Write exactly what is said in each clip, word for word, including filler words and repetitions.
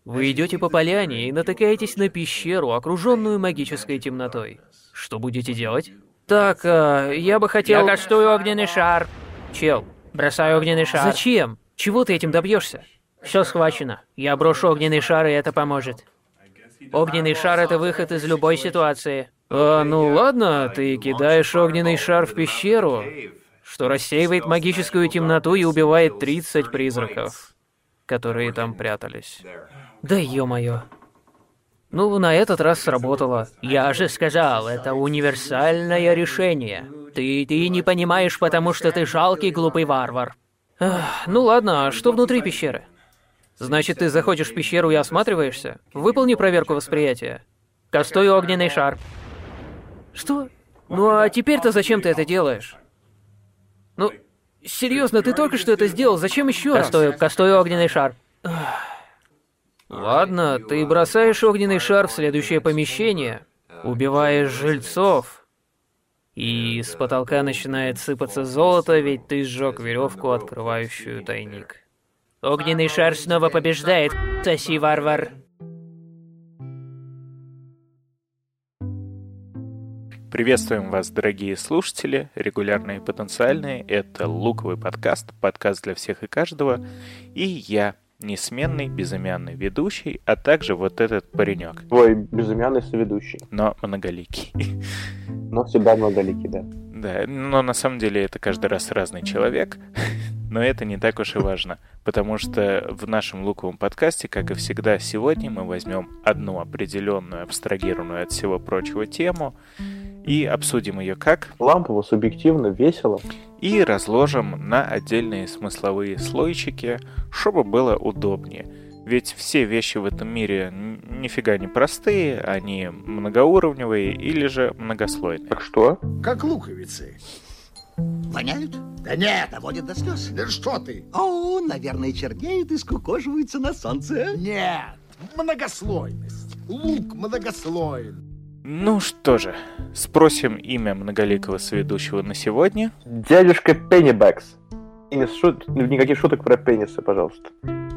Вы идете по поляне и натыкаетесь на пещеру, окруженную магической темнотой. Что будете делать? Так, а, я бы хотел... Я кастую огненный шар. Чел, Бросаю огненный шар. зачем? Чего ты этим добьешься? Все схвачено. Я брошу огненный шар, и это поможет. Огненный шар — это выход из любой ситуации. А, ну ладно, ты кидаешь огненный шар в пещеру, что рассеивает магическую темноту и убивает тридцать призраков, которые там прятались. Да ё-моё. Ну, на этот раз сработало. Я же сказал, это универсальное решение. Ты, ты не понимаешь, потому что ты жалкий глупый варвар. Ах, ну ладно, а что внутри пещеры? Значит, ты заходишь в пещеру и осматриваешься? Выполни проверку восприятия. Кастую огненный шар. Что? Ну а теперь-то зачем ты это делаешь? Ну, серьезно, ты только что это сделал, зачем еще раз? Кастую, кастую огненный шар. Ладно, ты бросаешь огненный шар в следующее помещение, убиваешь жильцов, и с потолка начинает сыпаться золото, ведь ты сжег веревку, открывающую тайник. Огненный шар снова побеждает, соси, варвар. Приветствуем вас, дорогие слушатели, регулярные и потенциальные. Это Луковый подкаст, подкаст для всех и каждого. И я, несменный, безымянный ведущий, а также вот этот паренек. Твой безымянный соведущий. Но многоликий. Но всегда многоликий, да. Да, но на самом деле это каждый раз разный человек. Но это не так уж и важно, потому что в нашем Луковом подкасте, как и всегда, сегодня мы возьмем одну определенную, абстрагированную от всего прочего тему и обсудим ее как... Лампово, субъективно, весело. И разложим на отдельные смысловые слойчики, чтобы было удобнее. Ведь все вещи в этом мире нифига не простые, они многоуровневые или же многослойные. Так что? Как луковицы. Воняют? Да нет, доводит до слез. Да что ты? О, наверное, чернеют и скукоживаются на солнце. Нет, многослойность. Лук многослойный. Ну что же, спросим имя многоликого соведущего на сегодня. Дядюшка Пеннибэкс. Пенис шут... Никаких шуток про пенисы, пожалуйста.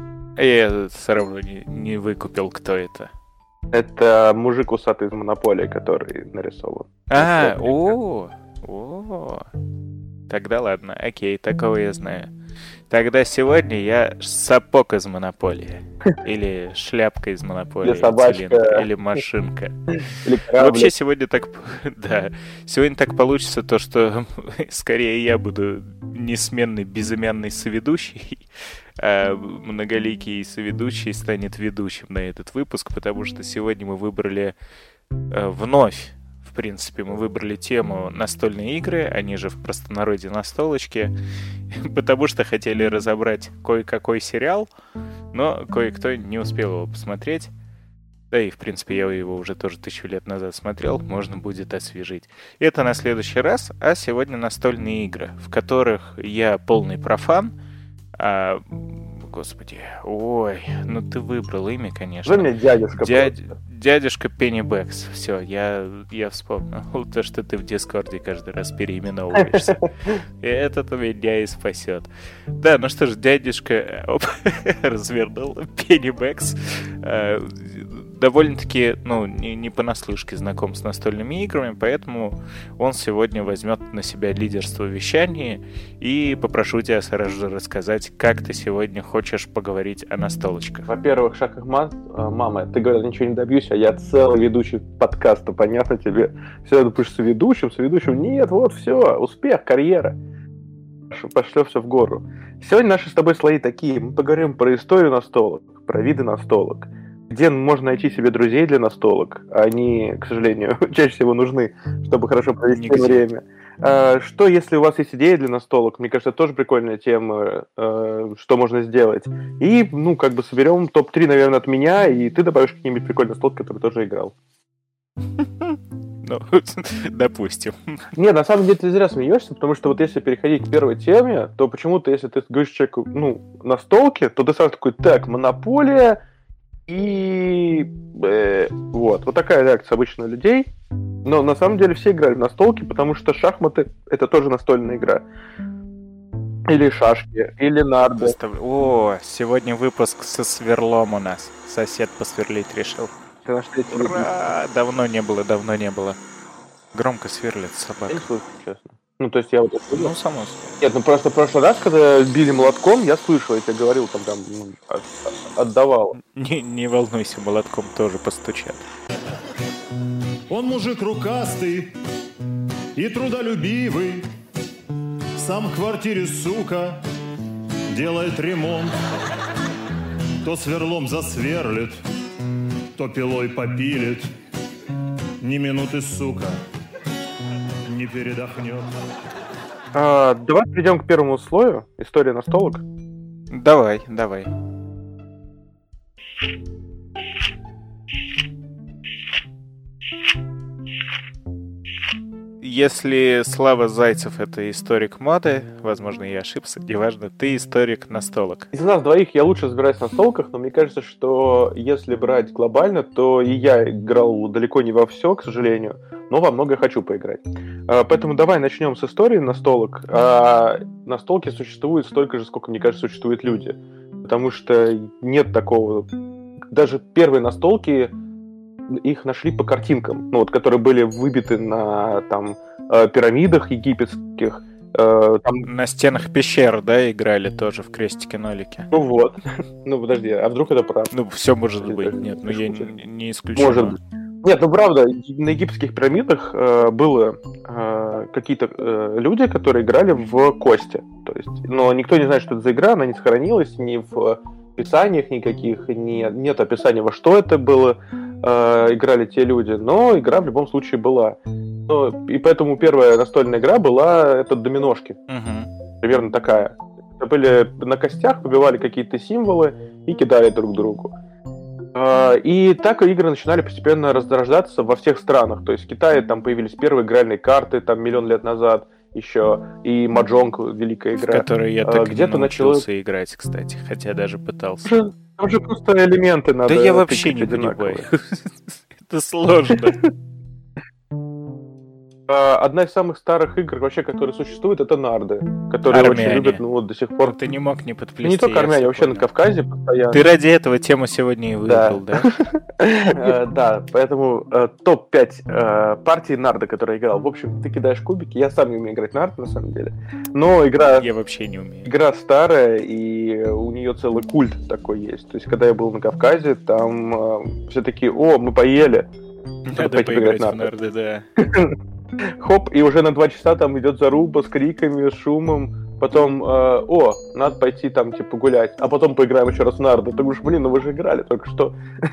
Я все равно не, не выкупил, кто это. Это мужик усатый из Монополии, который нарисован. А, о, о. Тогда ладно, окей, такого я знаю. Тогда сегодня я сапог из Монополии. Или шляпка из Монополии. Или собачка. Цилиндр, или машинка. Или вообще сегодня так... Да, сегодня так получится то, что скорее я буду несменный безымянный соведущий, а многоликий соведущий станет ведущим на этот выпуск, потому что сегодня мы выбрали вновь, в принципе, мы выбрали тему настольные игры, они же в простонародье настолочки, потому что хотели разобрать кое-какой сериал, но кое-кто не успел его посмотреть. Да и, в принципе, я его уже тоже тысячу лет назад смотрел, можно будет освежить. Это на следующий раз, а сегодня настольные игры, в которых я полный профан, а... Господи, ой, ну ты выбрал имя, конечно. Что мне дядюшка? Дядь... Дядюшка Пеннибэкс. Все, я, я вспомнил то, что ты в Дискорде каждый раз переименовываешься. И этот меня и спасет. Да, ну что ж, дядюшка оп, развернул Пеннибэкс. Довольно-таки, ну, не, не понаслышке знаком с настольными играми, поэтому он сегодня возьмет на себя лидерство в вещании, и попрошу тебя сразу же рассказать, как ты сегодня хочешь поговорить о настолочках. Во-первых, шахмат, мама, ты говоришь, ничего не добьюсь, а я целый ведущий подкаста, понятно тебе? Все, ты будешь соведущим, соведущим, нет, вот, все, успех, карьера. Пошло все в гору. Сегодня наши с тобой слои такие, мы поговорим про историю настолок, про виды настолок, где можно найти себе друзей для настолок. Они, к сожалению, чаще всего нужны, чтобы хорошо провести Нигде. время. А, что, если у вас есть идея для настолок? Мне кажется, это тоже прикольная тема, а, что можно сделать. И, ну, как бы соберем топ три, наверное, от меня, и ты добавишь какие-нибудь прикольные настолки, которые тоже играл. Ну, допустим. Не, на самом деле ты зря смеешься, потому что вот если переходить к первой теме, то почему-то, если ты говоришь человеку, ну, настолки, то ты сразу такой, так, монополия, и э, вот, вот такая реакция обычно людей. Но на самом деле все играли в настолки, потому что шахматы — это тоже настольная игра. Или шашки, или нарды. Постав- О, сегодня выпуск со сверлом у нас. Сосед посверлить решил. Ты нашли эти люди? Ура! Давно не было, давно не было. Громко сверлит Я собака. не слышу, честно. Ну, то есть я вот это Ну, само собой. Нет, ну просто в прошлый раз, когда били молотком, я слышал, я тебе говорил, там, там ну, от- от- отдавал. Не, не волнуйся, молотком тоже постучат. Он мужик рукастый и трудолюбивый, сам в квартире, сука, делает ремонт. То сверлом засверлит, то пилой попилит. Ни минуты, сука, не передохнет. А, давай перейдем к первому слою. История настолок. Давай, давай. Если Слава Зайцев — это историк моды, возможно, я ошибся, неважно, ты историк настолок. Из нас двоих я лучше разбираюсь в настолках, но мне кажется, что если брать глобально, то и я играл далеко не во все, к сожалению, но во многое хочу поиграть. А, поэтому давай начнем с истории настолок. А, настолки существуют столько же, сколько, мне кажется, существуют люди. Потому что нет такого... Даже первые настолки, их нашли по картинкам, ну вот, которые были выбиты на там э, пирамидах египетских. Э, там... На стенах пещер, да, играли тоже в крестике-нолике? Ну вот. Ну подожди, а вдруг это правда? Ну, все может Это- быть. Нет, ну я это- не, не исключаю. Может быть. Нет, ну правда, на египетских пирамидах э, было э, какие-то э, люди, которые играли в кости. То есть, но никто не знает, что это за игра, она не сохранилась ни в описаниях никаких, ни, нет описания, во что это было, э, играли те люди, но игра в любом случае была. Но, и поэтому первая настольная игра была это доминошки. Мгм. Примерно такая. Это были на костях, выбивали какие-то символы и кидали друг другу. А, И так игры начинали постепенно разрождаться во всех странах. То есть в Китае там появились первые игральные карты там миллион лет назад еще, и маджонг, великая В игра. которой я А, так и не где-то научился играть, кстати, хотя даже пытался. Там же, там же просто элементы надо Да я вообще тыкать не одинаковые. понимаю. Это сложно. А, Одна из самых старых игр вообще, которые существуют, это нарды, которые Армяне. очень любят, ну вот до сих пор. Ты не мог не Ну, подплести. не только я армяне, всё вообще на понял. Кавказе постоянно. Ты ради этого тему сегодня и выбрал, да? Э, Да, поэтому э, топ пять э, партий нарда, которые я играл. В общем, ты кидаешь кубики, я сам не умею играть в нарды, на самом деле. Но игра, Я вообще не умею. игра старая, и у нее целый культ такой есть. То есть, когда я был на Кавказе, там все такие: о, мы поели. Надо пойти поиграть поиграть в в нарды, да. Хоп, и уже на два часа там идет заруба с криками, с шумом. Потом, э, о, надо пойти там, типа, гулять. А потом поиграем еще раз в нарды. Ты говоришь, блин, ну вы же играли только что.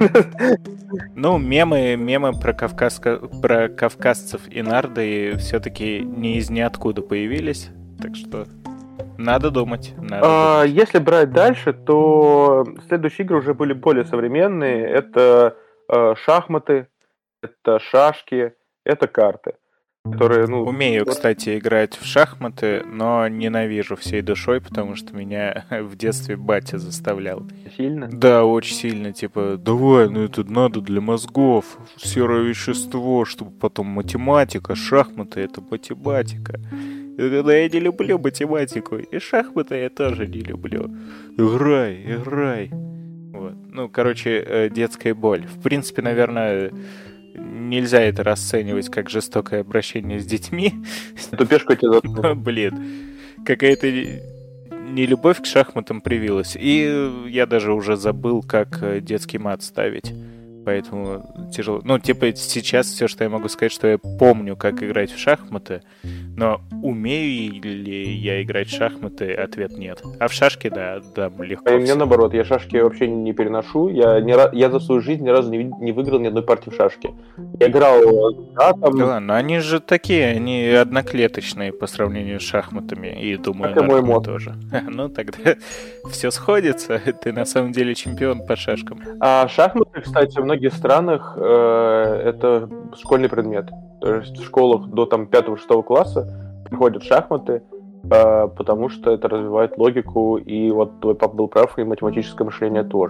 Ну, мемы, мемы про, кавказка... про кавказцев и нарды все-таки не из ниоткуда появились. Так что надо думать. Надо А, думать. Если брать дальше, то следующие игры уже были более современные. Это э, шахматы, это шашки, это карты, которые, ну, Умею, вот кстати, играть в шахматы, но ненавижу всей душой, потому что меня в детстве батя заставлял. сильно. Да, очень сильно, типа, давай, ну это надо для мозгов, серое вещество, чтобы потом математика, шахматы — это математика. Я говорю, да я не люблю математику, и шахматы я тоже не люблю. Играй, играй. Вот. Ну, короче, э, детская боль. В принципе, наверное, нельзя это расценивать как жестокое обращение с детьми. Тупешку тебе заткнул. Но, блин, какая-то нелюбовь к шахматам привилась. И я даже уже забыл, как э, детский мат ставить. Поэтому тяжело. Ну, типа, сейчас все, что я могу сказать, что я помню, как играть в шахматы, но умею ли я играть в шахматы, ответ нет. А в шашки, да, да, легко. А мне всё. наоборот, я шашки вообще не переношу. Я, не, ра- я за свою жизнь ни разу не, ви- не выиграл ни одной партии в шашки. Я играл, да, там, Да ладно, они же такие, они одноклеточные по сравнению с шахматами, и думаю, Как и мой нарды мозг. тоже. Ну, тогда все сходится, ты на самом деле чемпион по шашкам. А шахматы, кстати, в многих странах э, это школьный предмет. То есть в школах до там пятого-шестого класса приходят шахматы, э, потому что это развивает логику, и вот твой папа был прав, и математическое мышление тоже.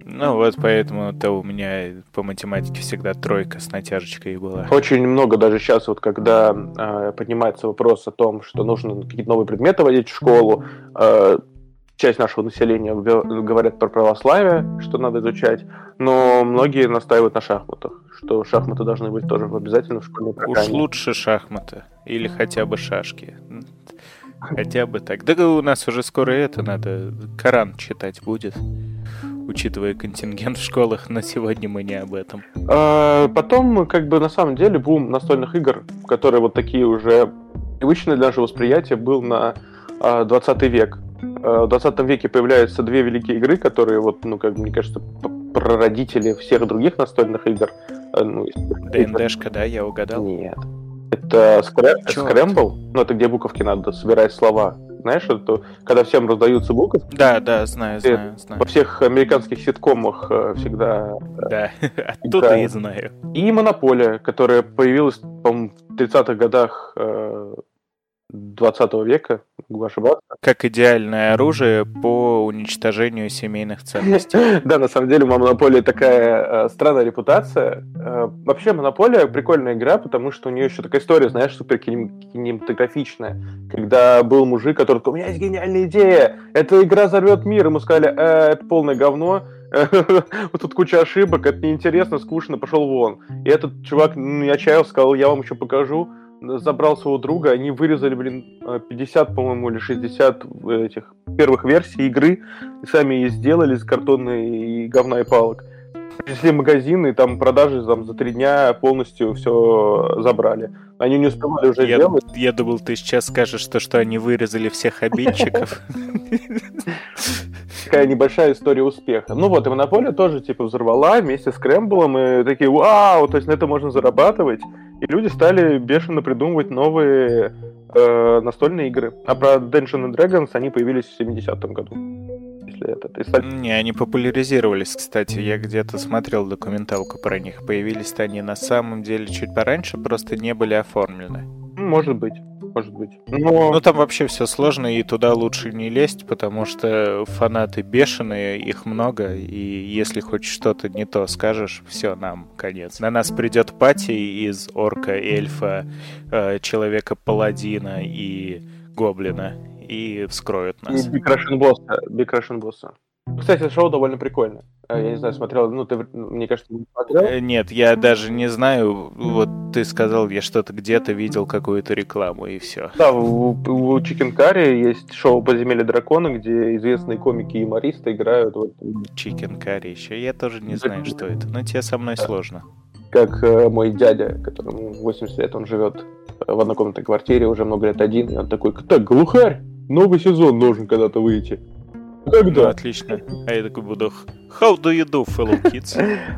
Ну вот поэтому-то у меня по математике всегда тройка с натяжечкой была. Очень много даже сейчас, вот когда э, поднимается вопрос о том, что нужно какие-то новые предметы вводить в школу, э, часть нашего населения говорят про православие, что надо изучать, но многие настаивают на шахматах, что шахматы должны быть тоже обязательно в школьной программе. Уж лучше шахматы или хотя бы шашки. Хотя бы так. Да у нас уже скоро это надо, Коран читать будет, учитывая контингент в школах, но сегодня мы не об этом. А потом, как бы, на самом деле, бум настольных игр, которые вот такие уже привычные для нашего восприятия, был на двадцатый век. В двадцатом веке появляются две великие игры, которые, вот, ну, как мне кажется, прародители всех других настольных игр. Ну, ДНДшка, да, я угадал? Нет. Это скрэмбл, ну, это где буковки надо собирать слова. Знаешь, это когда всем раздаются буковки. Да, да, знаю, знаю, знаю. Во всех американских ситкомах всегда... Да, оттуда да. И знаю. И Монополия, которая появилась, по-моему, в тридцатых годах двадцатого века, могу ошибаться. Как идеальное оружие по уничтожению семейных ценностей. Да, на самом деле у Монополии такая э, странная репутация. Э, вообще, Монополия прикольная игра, потому что у нее еще такая история, знаешь, супер кинематографичная. Когда был мужик, который такой: у меня есть гениальная идея, эта игра взорвет мир. Ему сказали: э, это полное говно, вот тут куча ошибок, это неинтересно, скучно, пошел вон. И этот чувак не отчаялся, сказал: я вам еще покажу. Забрал своего друга, они вырезали, блин, пятьдесят, по-моему, или шестьдесят этих первых версий игры, и сами ее сделали из картонной и говна и палок. Пришли в магазин, и там продажи там, за три дня полностью все забрали. Они не успевали уже я, делать. Я думал, ты сейчас скажешь, то, что они вырезали всех обидчиков. Такая небольшая история успеха. Ну вот, и Монополия тоже типа взорвала вместе с Скрэмблом, и такие: вау, то есть на это можно зарабатывать. И люди стали бешено придумывать новые э, настольные игры. А про Dungeons and Dragons они появились в семидесятом году. Если это, стали... Не, они популяризировались, кстати. Я где-то смотрел документалку про них. Появились-то они на самом деле чуть пораньше, просто не были оформлены. Может быть. Может быть. Но... Ну, там вообще все сложно, и туда лучше не лезть, потому что фанаты бешеные, их много, и если хоть что-то не то скажешь, все, нам конец. На нас придет пати из орка, эльфа, э, человека-паладина и гоблина, и вскроют нас. И Big Russian Boss. Big Russian Boss. Кстати, это шоу довольно прикольно. Я не знаю, смотрел, ну, ты, мне кажется, не смотрел? Нет, я даже не знаю, вот ты сказал, я что-то где-то видел какую-то рекламу, и все. Да, у, у Chicken Curry есть шоу «Подземелье дракона», где известные комики и юмористы играют. Вот. Chicken Curry еще, я тоже не знаю, что это, но тебе со мной сложно. Как э, мой дядя, которому восемьдесят лет, он живет в однокомнатной квартире, уже много лет один, и он такой: так, глухарь, новый сезон должен когда-то выйти. Когда? Ну, отлично. А я такой буду: How do you do, fellow kids?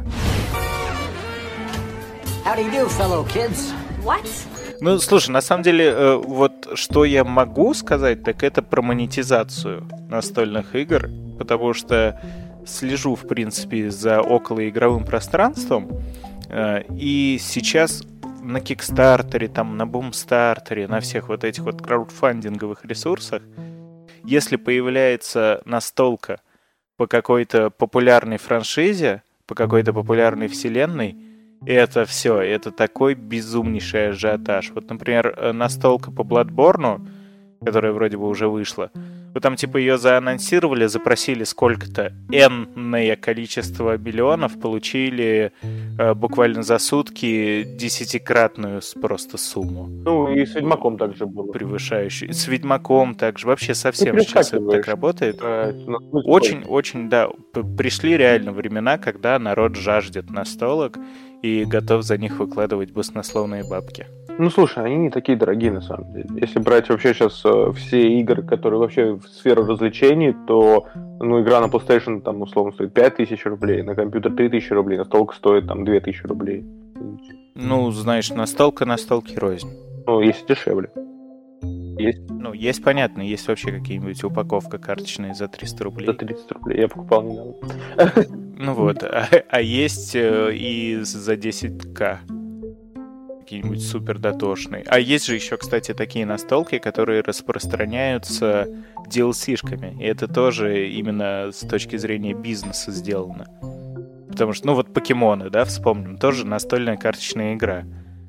How do you do, fellow kids? What? Ну, слушай, на самом деле, вот что я могу сказать, так это про монетизацию настольных игр, потому что слежу, в принципе, за околоигровым пространством, и сейчас на Кикстартере, там, на Бумстартере, на всех вот этих вот краудфандинговых ресурсах, если появляется настолка по какой-то популярной франшизе, по какой-то популярной вселенной, это все, это такой безумнейший ажиотаж. Вот, например, настолка по Bloodborne, которая вроде бы уже вышла, вот там типа ее заанонсировали, запросили сколько-то энное количество миллионов, получили э, буквально за сутки десятикратную просто сумму. Ну и с Ведьмаком также было. Превышающую. С Ведьмаком также. Вообще совсем сейчас это так работает. Очень-очень, да. Пришли реально времена, когда народ жаждет настолок и готов за них выкладывать баснословные бабки. Ну, слушай, они не такие дорогие, на самом деле. Если брать вообще сейчас э, все игры, которые вообще в сферу развлечений, то, ну, игра на PlayStation, там, условно, стоит пять тысяч рублей, на компьютер три тысячи рублей, настолка стоит, там, две тысячи рублей. Ну, знаешь, настолка настолки рознь. Ну, есть дешевле. Есть. Ну, есть, понятно, есть вообще какие-нибудь упаковка карточная за триста рублей. За тридцать рублей, я покупал недавно. Ну вот, а, а есть э, и за десять тысяч. какие-нибудь супер дотошные. А есть же еще, кстати, такие настолки, которые распространяются ди эл си-шками. И это тоже именно с точки зрения бизнеса сделано. Потому что, ну вот покемоны, да, вспомним, тоже настольная карточная игра.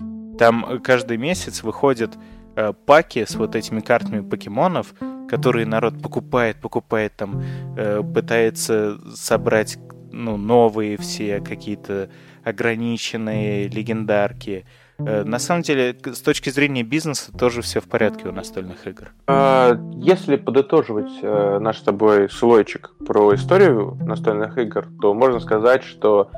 Там каждый месяц выходят э, паки с вот этими картами покемонов, которые народ покупает, покупает, там, э, пытается собрать, ну, новые все какие-то ограниченные легендарки. Э, на самом деле, с точки зрения бизнеса, тоже все в порядке у настольных игр. Если подытоживать э, наш с тобой слойчик про историю настольных игр, то можно сказать, что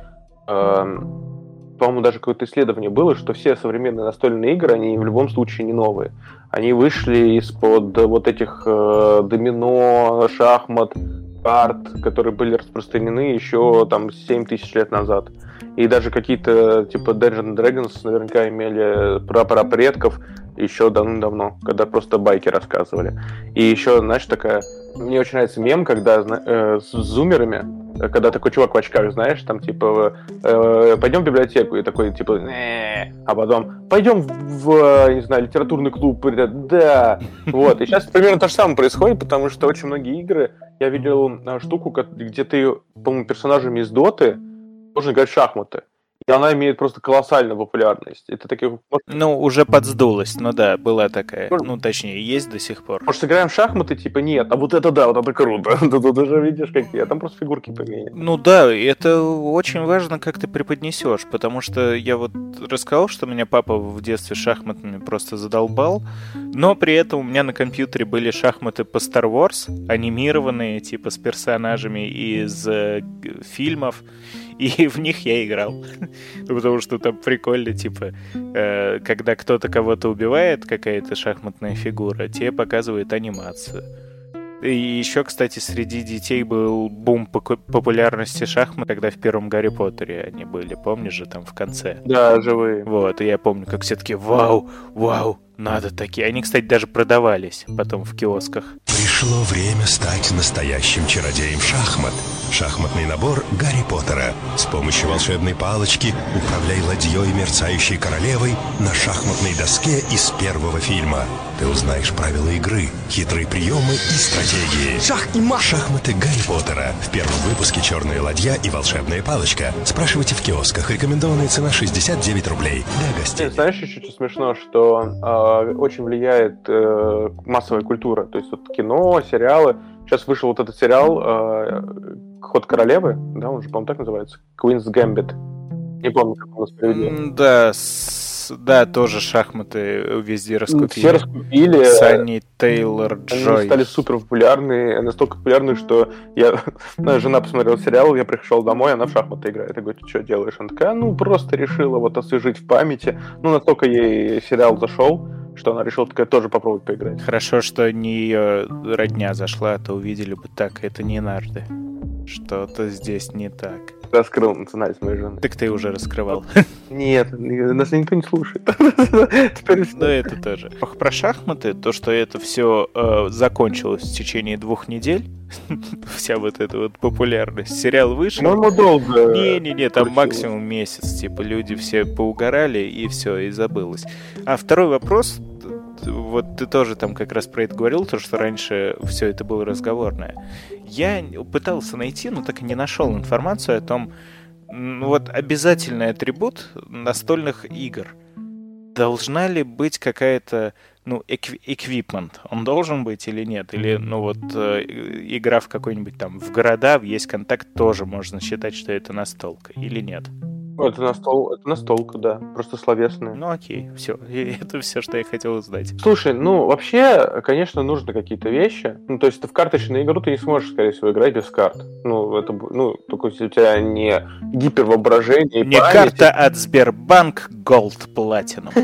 э, по-моему, даже какое-то исследование было, что все современные настольные игры, они в любом случае не новые. Они вышли из-под вот этих э, домино, шахмат, карт, которые были распространены еще там семь тысяч лет назад. И даже какие-то типа Dungeons and Dragons наверняка имели прапрапредков еще давно-давно, когда просто байки рассказывали. И еще, знаешь, такая... Мне очень нравится мем, когда э, с зумерами, когда такой чувак в очках, знаешь, там типа э, пойдем в библиотеку, и такой типа э, а потом пойдем в, в, не знаю, литературный клуб, и, да, вот. И сейчас примерно то же самое происходит, потому что очень многие игры, я видел штуку, где ты, по-моему, персонажами из Доты должен играть в шахматы. И она имеет просто колоссальную популярность. Это такие... Ну, уже подсдулась, ну да, была такая. Может... Ну, точнее, есть до сих пор. Может, сыграем в шахматы? Типа, нет. А вот это да, вот это круто. Ты уже видишь, какие. А там просто фигурки поменяют. Ну да, это очень важно, как ты преподнесешь, потому что я вот рассказал, что меня папа в детстве шахматами просто задолбал, но при этом у меня на компьютере были шахматы по Star Wars, анимированные, типа, с персонажами из э, фильмов, и в них я играл. Потому что там прикольно, типа, э, когда кто-то кого-то убивает, какая-то шахматная фигура, тебе показывает анимацию. И еще, кстати, среди детей был бум популярности шахмат, когда в первом Гарри Поттере они были, помнишь же, там в конце? Да, живые. Вот, и я помню, как все таки вау, вау, надо такие. Они, кстати, даже продавались потом в киосках. Пришло время стать настоящим чародеем шахмат. Шахматный набор Гарри Поттера. С помощью волшебной палочки управляй ладьей мерцающей королевой на шахматной доске из первого фильма. Ты узнаешь правила игры, хитрые приемы и стратегии. Шах и мат. Шахматы Гарри Поттера. В первом выпуске «Черная ладья» и волшебная палочка. Спрашивайте в киосках. Рекомендованная цена шестьдесят девять рублей. Для гостей. Знаешь, еще что смешно, что э, очень влияет э, массовая культура. То есть вот кино, сериалы. Сейчас вышел вот этот сериал э, «Ход королевы», да, он же, по-моему, так называется, Queen's Gambit. Не помню, как он нас переведет. Да, с... да, тоже шахматы везде раскупили. Все раскупили. Санни Тейлор Джой. Они стали супер популярны, настолько популярны, что я... Моя жена посмотрела сериал, я пришел домой, она в шахматы играет. Я говорю, ты что делаешь? Она такая, ну, просто решила вот освежить в памяти. Ну, настолько ей сериал зашел, что она решила такая тоже попробовать поиграть. Хорошо, что не ее родня зашла, а то увидели бы так, это не нарды. Что-то здесь не так. Раскрыл национальность моей жены. Так ты уже раскрывал. Нет, нас никто не слушает. Ну, это тоже. Про шахматы, то, что это все э, закончилось в течение двух недель, вся вот эта вот популярность. Сериал вышел. Ну, долго. Не-не-не, там максимум месяц. Типа люди все поугорали, и все, и забылось. А второй вопрос, вот ты тоже там как раз про это говорил, то, что раньше все это было разговорное. Я пытался найти, но так и не нашел информацию о том, ну, вот обязательный атрибут настольных игр. Должна ли быть какая-то, ну, эквипмент? Он должен быть или нет? Или, ну, вот, э, игра в какой-нибудь там, в города, в есть контакт, тоже можно считать, что это настолка, или нет? Это настол, это настолка, да, просто словесная. Ну окей, все, это все, что я хотел узнать. Слушай, ну вообще, конечно, нужны какие-то вещи. Ну, то есть ты в карточную игру ты не сможешь, скорее всего, играть без карт. Ну, это, ну, только если у тебя не гипервоображение. Не карта от Сбербанк Gold Platinum.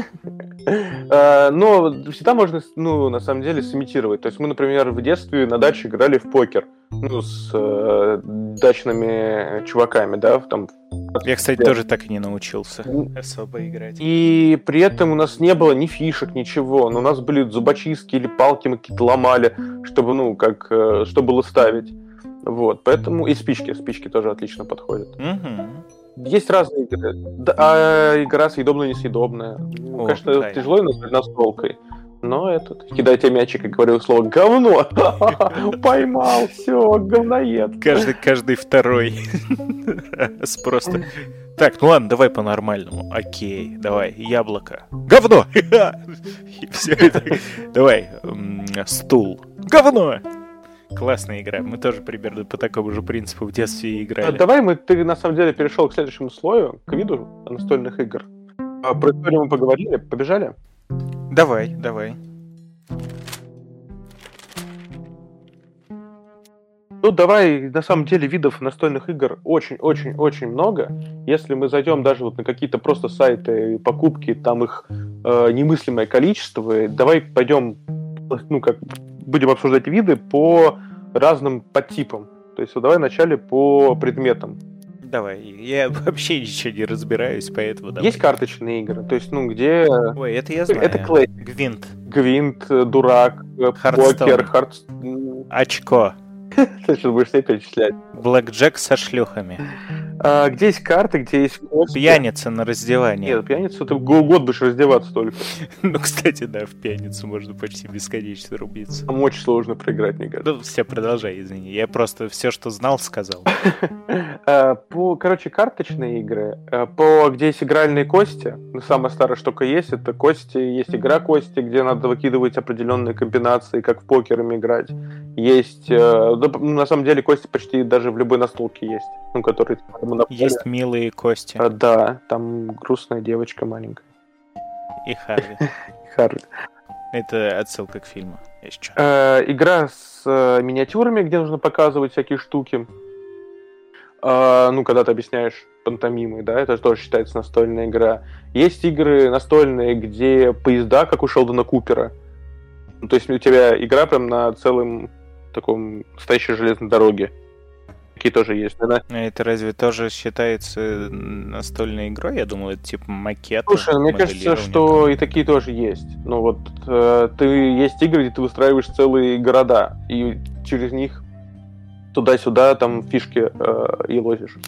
Но всегда можно, ну, на самом деле, сымитировать. То есть мы, например, в детстве на даче играли в покер. Ну, с э, дачными чуваками, да, там. Я, кстати, тоже так и не научился особо играть. И при этом у нас не было ни фишек, ничего. Но у нас были зубочистки или палки мы какие-то ломали, чтобы, ну, как, э, что было ставить. Вот, поэтому... И спички, спички тоже отлично подходят. Угу. Есть разные игры. Да, а игра съедобная, несъедобная. Ну, О, конечно, да. тяжело назвать настолкой. Но этот, кидая тебе мячик и говорил слово «говно», поймал, все, говноед. Каждый, каждый второй. С просто... Так, ну ладно, давай по-нормальному. Окей, давай, яблоко. Говно! И все это. Давай, м, стул. Говно! Классная игра. Мы тоже примерно по такому же принципу в детстве играли. Давай мы, ты на самом деле перешел к следующему слою, к виду настольных игр. А, Про историю мы поговорили, побежали? Давай, давай. Ну, давай, на самом деле, видов настольных игр очень-очень-очень много. Если мы зайдем даже вот на какие-то просто сайты покупки, там их э, немыслимое количество. И давай пойдем, ну, как, будем обсуждать виды по разным подтипам. То есть, вот давай вначале по предметам. Давай. Я вообще ничего не разбираюсь, поэтому давай. Есть карточные игры, то есть, ну, где... Ой, это я знаю. Это клей. Гвинт. Гвинт, Дурак, Хардстоун. Покер, Хардстоун. Очко. Ты сейчас будешь все перечислять. Блэкджек со шлюхами. А, где есть карты, где есть кости. Пьяница на раздевание. Нет, пьяницу ты год будешь раздеваться только. Ну, кстати, да, в пьяницу можно почти бесконечно рубиться. Там очень сложно проиграть, мне кажется. Ну, все, продолжай, извини. Я просто все, что знал, сказал. По, короче, карточные игры. По, где есть игральные кости. Самая старая штука есть, это кости. Есть игра кости, где надо выкидывать определенные комбинации, как в покер им играть. Есть, на самом деле, кости почти даже в любой настолке есть. Ну, которые... Есть милые кости. А, да, там грустная девочка маленькая. И Харви. Харви. Это отсылка к фильму. Э, игра с э, миниатюрами, где нужно показывать всякие штуки. Э, ну, когда ты объясняешь пантомимой, да, это тоже считается настольная игра. Есть игры настольные, где поезда, как у Шелдона Купера. Ну, то есть у тебя игра прям на целом таком настоящей железной дороге. Такие тоже есть, да? Это разве тоже считается настольной игрой? Я думал, это типа макет. Слушай, мне кажется, что и такие тоже есть. Ну вот, э, ты есть игры, где ты выстраиваешь целые города, и через них туда-сюда там фишки э, и лозишь.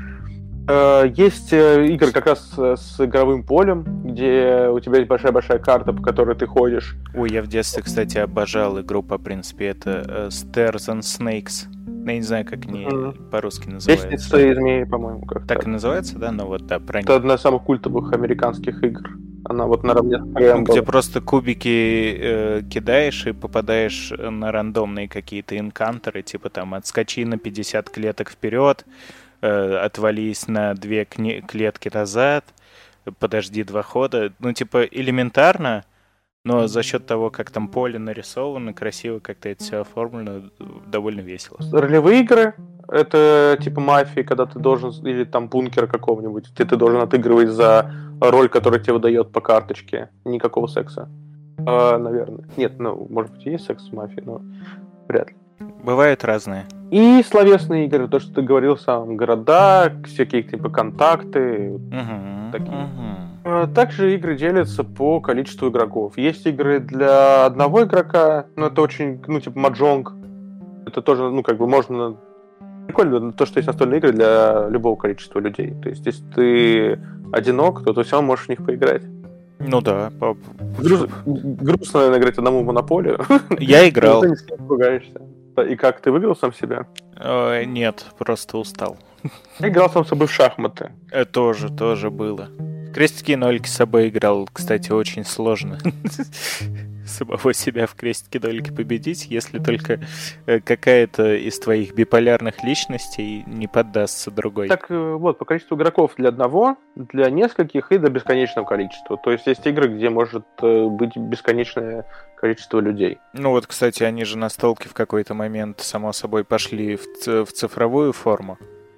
Э, есть э, игры как раз с игровым полем, где у тебя есть большая-большая карта, по которой ты ходишь. Ой, я в детстве, кстати, обожал игру, по принципе, это э, Stairs and Snakes. Я не знаю, как они mm-hmm. по-русски называются. Лестница и змеи, по-моему, как так. Так и называется, да? Ну вот, да, про Это одна из самых культовых американских игр. Она вот наравне с ну, где просто кубики э, кидаешь и попадаешь на рандомные какие-то инкантеры, типа там отскочи на пятьдесят клеток вперед, э, отвались на две кне- клетки назад, подожди два хода. Ну, типа, элементарно, но за счет того, как там поле нарисовано, красиво как-то это все оформлено, довольно весело. Ролевые игры — это типа мафии, когда ты должен, или там бункера какого-нибудь, где ты должен отыгрывать за роль, которая тебе выдает по карточке. Никакого секса. А, наверное. Нет, ну, может быть, и есть секс в мафии, но вряд ли. Бывают разные. И словесные игры, то, что ты говорил сам, города, всякие типа контакты, угу, такие. Угу. Также игры делятся по количеству игроков. Есть игры для одного игрока, но это очень, ну, типа маджонг. Это тоже, ну, как бы можно... Прикольно то, что есть настольные игры для любого количества людей. То есть, если ты одинок, то ты все равно можешь в них поиграть. Ну да. По... Груз... Грустно, наверное, играть одному в монополию. Я играл. Ты ни с кем не ругаешься. И как, ты выиграл сам себя? Э, нет, просто устал. Я играл сам с собой в шахматы. Это тоже, тоже было. Крестики-нолики с собой играл, кстати, очень сложно. Самого себя в крестики-нолики победить, если только какая-то из твоих биполярных личностей не поддастся другой. Так вот, по количеству игроков для одного, для нескольких и до бесконечного количества. То есть есть игры, где может быть бесконечное количество людей. Ну вот, кстати, они же настолки в какой-то момент, само собой, пошли в, ц- в цифровую форму.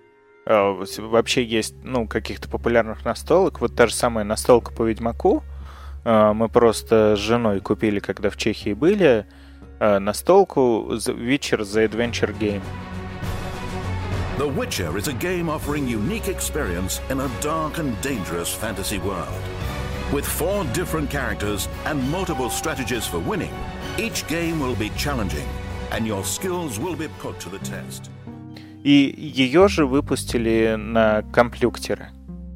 Вообще есть, ну, каких-то популярных настолок. Вот та же самая настолка по Ведьмаку. Мы просто с женой купили, когда в Чехии были, настолку Witcher The Adventure Game. The Witcher is a game offering unique experience in a dark and dangerous fantasy world. With four different characters and multiple strategies for winning, each game will be challenging, and your skills will be put to the test. И ее же выпустили на комплюктеры.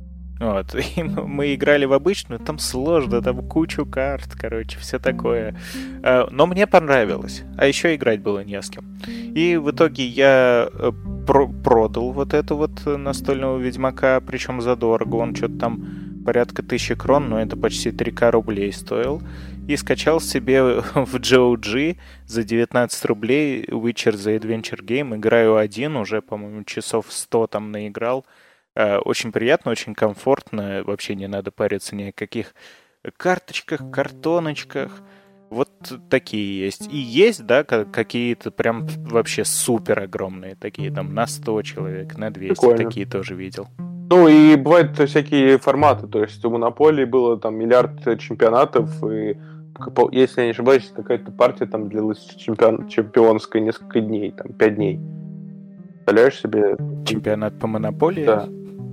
Вот. И мы играли в обычную, там сложно, там кучу карт, короче, все такое. Но мне понравилось. А еще играть было не с кем. И в итоге я про- продал вот эту вот настольного Ведьмака, причем задорого. Он что-то там порядка тысячи крон, но это почти три тысячи рублей стоил. И скачал себе в джи о джи за девятнадцать рублей Witcher The Adventure Game. Играю один, уже, по-моему, часов сто там наиграл. Очень приятно, очень комфортно. Вообще не надо париться ни о каких карточках, картоночках. Вот такие есть. И есть, да, какие-то прям вообще супер огромные. Такие там на сто человек, на двести. Прикольно. Такие тоже видел. Ну и бывают всякие форматы. То есть у Монополии было там миллиард чемпионатов. И, если я не ошибаюсь, какая-то партия там длилась чемпион, чемпионская несколько дней. Там пять дней. Представляешь себе? Чемпионат по Монополии? Да.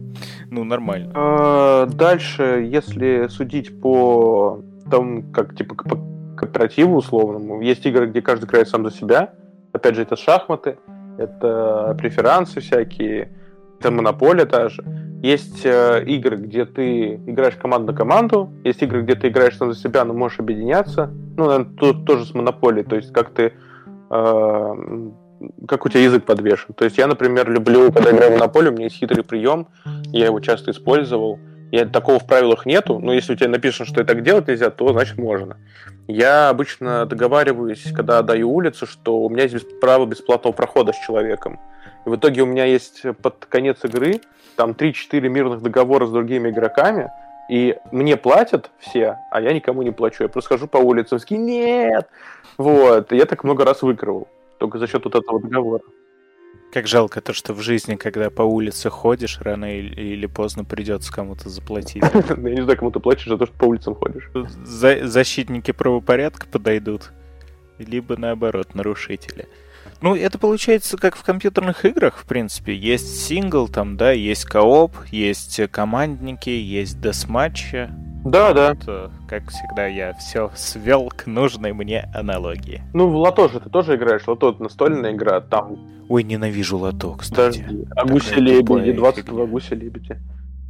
Ну, нормально. А, дальше, если судить по тому, как, типа, по кооперативу условному, есть игры, где каждый играет сам за себя. Опять же, это шахматы, это преферансы всякие, это монополия даже. Есть э, игры, где ты играешь команда на команду, есть игры, где ты играешь сам за себя, но можешь объединяться. Ну, наверное, тут тоже с монополией, то есть как ты... Э, как у тебя язык подвешен. То есть я, например, люблю, когда играю в Монополию, у меня есть хитрый прием, я его часто использовал. Я, такого в правилах нету, но если у тебя написано, что так делать нельзя, то значит можно. Я обычно договариваюсь, когда отдаю улицу, что у меня есть право бесплатного прохода с человеком. И в итоге у меня есть под конец игры там три-четыре мирных договора с другими игроками, и мне платят все, а я никому не плачу. Я просто хожу по улице, и нет! Вот. И я так много раз выигрывал. Только за счет вот этого договора. Как жалко то, что в жизни, когда по улице ходишь, рано или поздно придется кому-то заплатить. Я не знаю, кому ты платишь за то, что по улицам ходишь. Защитники правопорядка подойдут, либо наоборот, нарушители. Ну, это получается как в компьютерных играх, в принципе. Есть сингл там, да, есть кооп, есть командники, есть десматчи. Да, да. Вот, как всегда, я все свел к нужной мне аналогии. Ну, в лото же ты тоже играешь. Лото — это настольная игра, там... Ой, ненавижу лото, кстати. Подожди. А гуси-лебеди, двадцать два гуси-лебеди.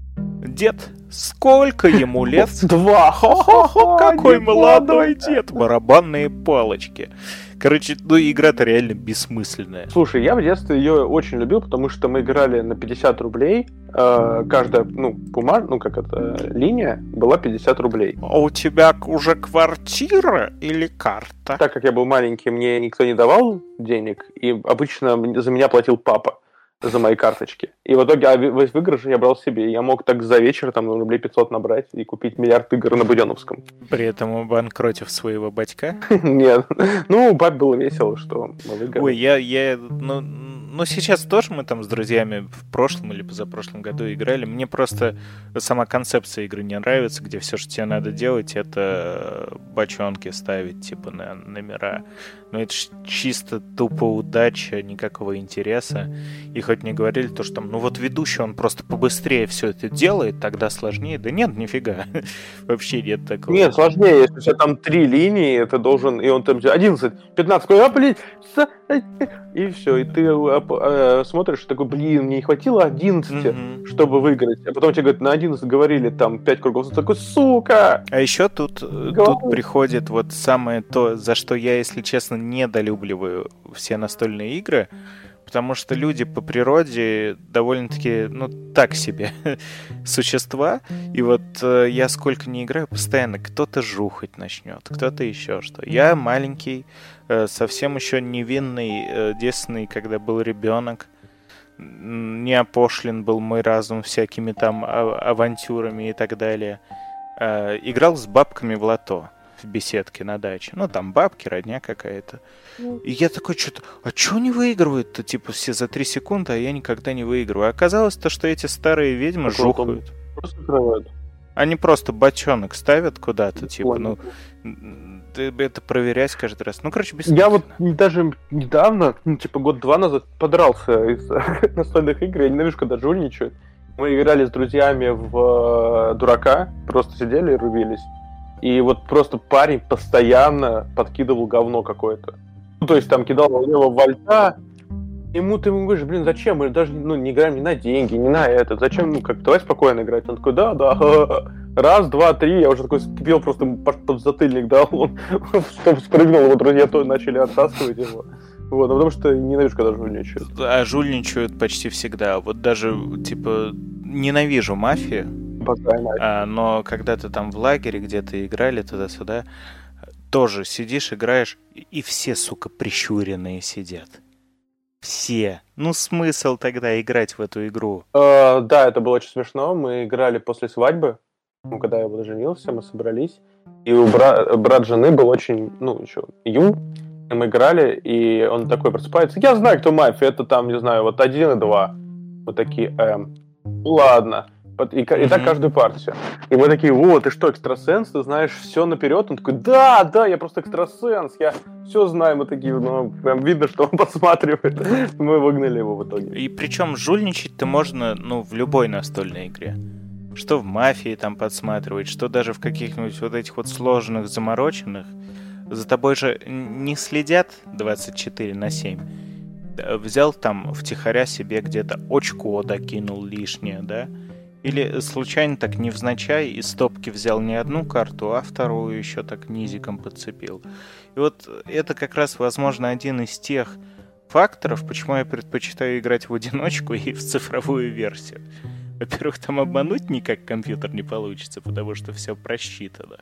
Дед, сколько ему лет? Два! Хо-хо-хо, какой молодой дед! Барабанные палочки. Короче, ну игра-то реально бессмысленная. Слушай, я в детстве ее очень любил, потому что мы играли на пятьдесят рублей. Э, каждая, ну, бумага, ну, как это, линия была пятьдесят рублей. А у тебя уже квартира или карта? Так как я был маленький, мне никто не давал денег, и обычно за меня платил папа за мои карточки. И в итоге а весь выигрыш я брал себе. Я мог так за вечер там рублей пятьсот набрать и купить миллиард игр на Буденновском. При этом обанкротив своего батька? Нет. Ну, папе было весело, что мы выиграли. Ой, я, я, ну, ну, сейчас тоже мы там с друзьями в прошлом или позапрошлом году играли. Мне просто сама концепция игры не нравится, где все, что тебе надо делать, это бочонки ставить, типа, на номера. Но это ж чисто тупо удача, никакого интереса. И хоть мне говорили то, что там, ну вот ведущий, он просто побыстрее все это делает, тогда сложнее. Да нет, нифига. Вообще нет такого. Нет, сложнее. Если у тебя там три линии, ты должен, и он там одиннадцать, пятнадцать, а, блин, и все, и ты э, смотришь, такой, блин, мне не хватило одиннадцати, mm-hmm. чтобы выиграть. А потом тебе говорят, на одиннадцать говорили, там, пять кругов, такой, сука! А еще тут, тут приходит вот самое то, за что я, если честно, недолюбливаю все настольные игры, потому что люди по природе довольно-таки, ну, так себе существа. И вот э, я сколько не играю, постоянно кто-то жухать начнет, кто-то еще что. Я маленький, э, совсем еще невинный, э, детственный, когда был ребенок. Не опошлен был мой разум всякими там а- авантюрами и так далее. Э, играл с бабками в лото в беседке на даче. Ну, там бабки, родня какая-то. И я такой, что-то, а что они выигрывают-то? Типа все за три секунды, а я никогда не выигрываю. А оказалось то, что эти старые ведьмы а жухают. Просто открывают. Они просто бочонок ставят куда-то, типа, ну, это проверять каждый раз. Ну, короче, бессмысленно. Я вот даже недавно, ну, типа, год-два назад подрался из настольных игр. Я ненавижу, когда жульничают. Мы играли с друзьями в дурака, просто сидели и рубились. И вот просто парень постоянно подкидывал говно какое-то. Ну, то есть там кидал в него вольта, Ему ты ему говоришь, блин, зачем? Мы даже ну, не играем ни на деньги, ни на это. Зачем, ну, как, давай спокойно играть. Он такой, да, да, раз, два, три. Я уже такой скипел, просто подзатыльник дал. Он, чтобы спрыгнул, его друзья то начали оттаскивать его. Вот, а потому что ненавижу, когда жульничают. А жульничают почти всегда. Вот даже, типа, ненавижу мафию. А, но когда ты там в лагере где-то играли туда-сюда, тоже сидишь, играешь, и все, сука, прищуренные сидят. Все. Ну, смысл тогда играть в эту игру? Uh, да, это было очень смешно. Мы играли после свадьбы. Ну, когда я женился, мы собрались. И у бра- брат жены был очень, ну, еще юн. И мы играли, и он такой просыпается. Я знаю, кто мафия. Это там, не знаю, вот один и два. Вот такие, эм, ладно. И, и mm-hmm. так каждую партию. И мы такие, вот, ты что, экстрасенс? Ты знаешь все наперед? Он такой, да, да, я просто экстрасенс, я все знаю. Мы такие, ну, прям видно, что он подсматривает. Мы выгнали его в итоге. И причем жульничать-то можно, ну, в любой настольной игре. Что в мафии там подсматривать, что даже в каких-нибудь вот этих вот сложных, замороченных. За тобой же не следят двадцать четыре на семь. Взял там втихаря себе где-то очко докинул лишнее, да? Или случайно так невзначай из стопки взял не одну карту, а вторую еще так низиком подцепил. И вот это как раз, возможно, один из тех факторов, почему я предпочитаю играть в одиночку и в цифровую версию. Во-первых, там обмануть никак компьютер не получится, потому что все просчитано.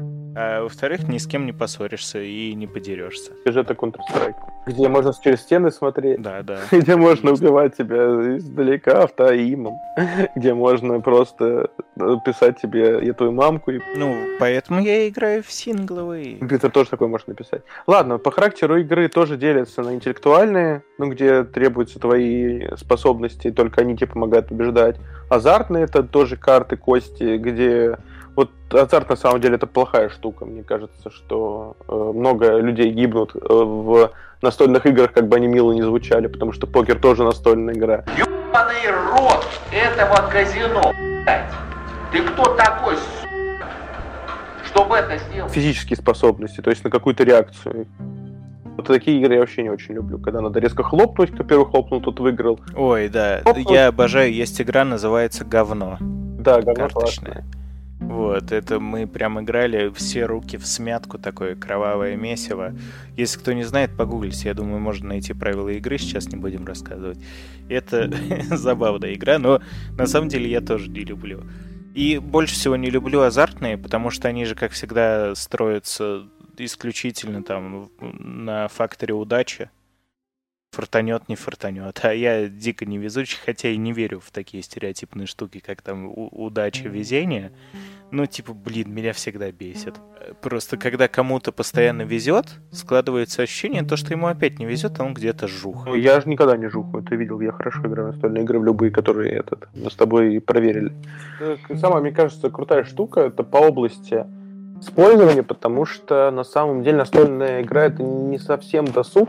А во-вторых, ни с кем не поссоришься и не подерешься. Это же это Counter-Strike, где можно через стены смотреть, да, да. Где можно убивать тебя издалека автоимом, где можно просто писать тебе «я твою мамку». И... Ну, поэтому я играю в сингловые. Компьютер тоже такой может написать. Ладно, по характеру игры тоже делятся на интеллектуальные, ну, где требуются твои способности, только они тебе помогают побеждать. Азартные — это тоже карты, кости, где... Вот азарт, на самом деле, это плохая штука. Мне кажется, что э, много людей гибнут э, в настольных играх, как бы они мило не звучали, потому что покер тоже настольная игра. Ёбаный рот этого казино, блядь! Ты кто такой, сука, чтобы это сделать? Физические способности, то есть на какую-то реакцию. Вот такие игры я вообще не очень люблю, когда надо резко хлопнуть, кто первый хлопнул, тот выиграл. Ой, да, хлопнуть. Я обожаю, есть игра, называется «Говно». Да, «Говно» классная. Вот, это мы прям играли все руки в смятку, такое кровавое месиво. Если кто не знает, погуглите, я думаю, можно найти правила игры, сейчас не будем рассказывать. Это забавная игра, но на самом деле я тоже не люблю. И больше всего не люблю азартные, потому что они же, как всегда, строятся исключительно там на факторе удачи. Фартанет, не фартанет. А я дико невезучий, хотя и не верю в такие стереотипные штуки, как там у- удача, везение. Ну, типа, блин, меня всегда бесит. Просто когда кому-то постоянно везет, складывается ощущение, то, что ему опять не везет, а он где-то жух. Ну, я же никогда не жухаю, ты видел, я хорошо играю в настольные игры, в любые, которые этот, мы с тобой проверили. Самая, мне кажется, крутая штука, это по области использования, потому что на самом деле настольная игра — это не совсем досуг,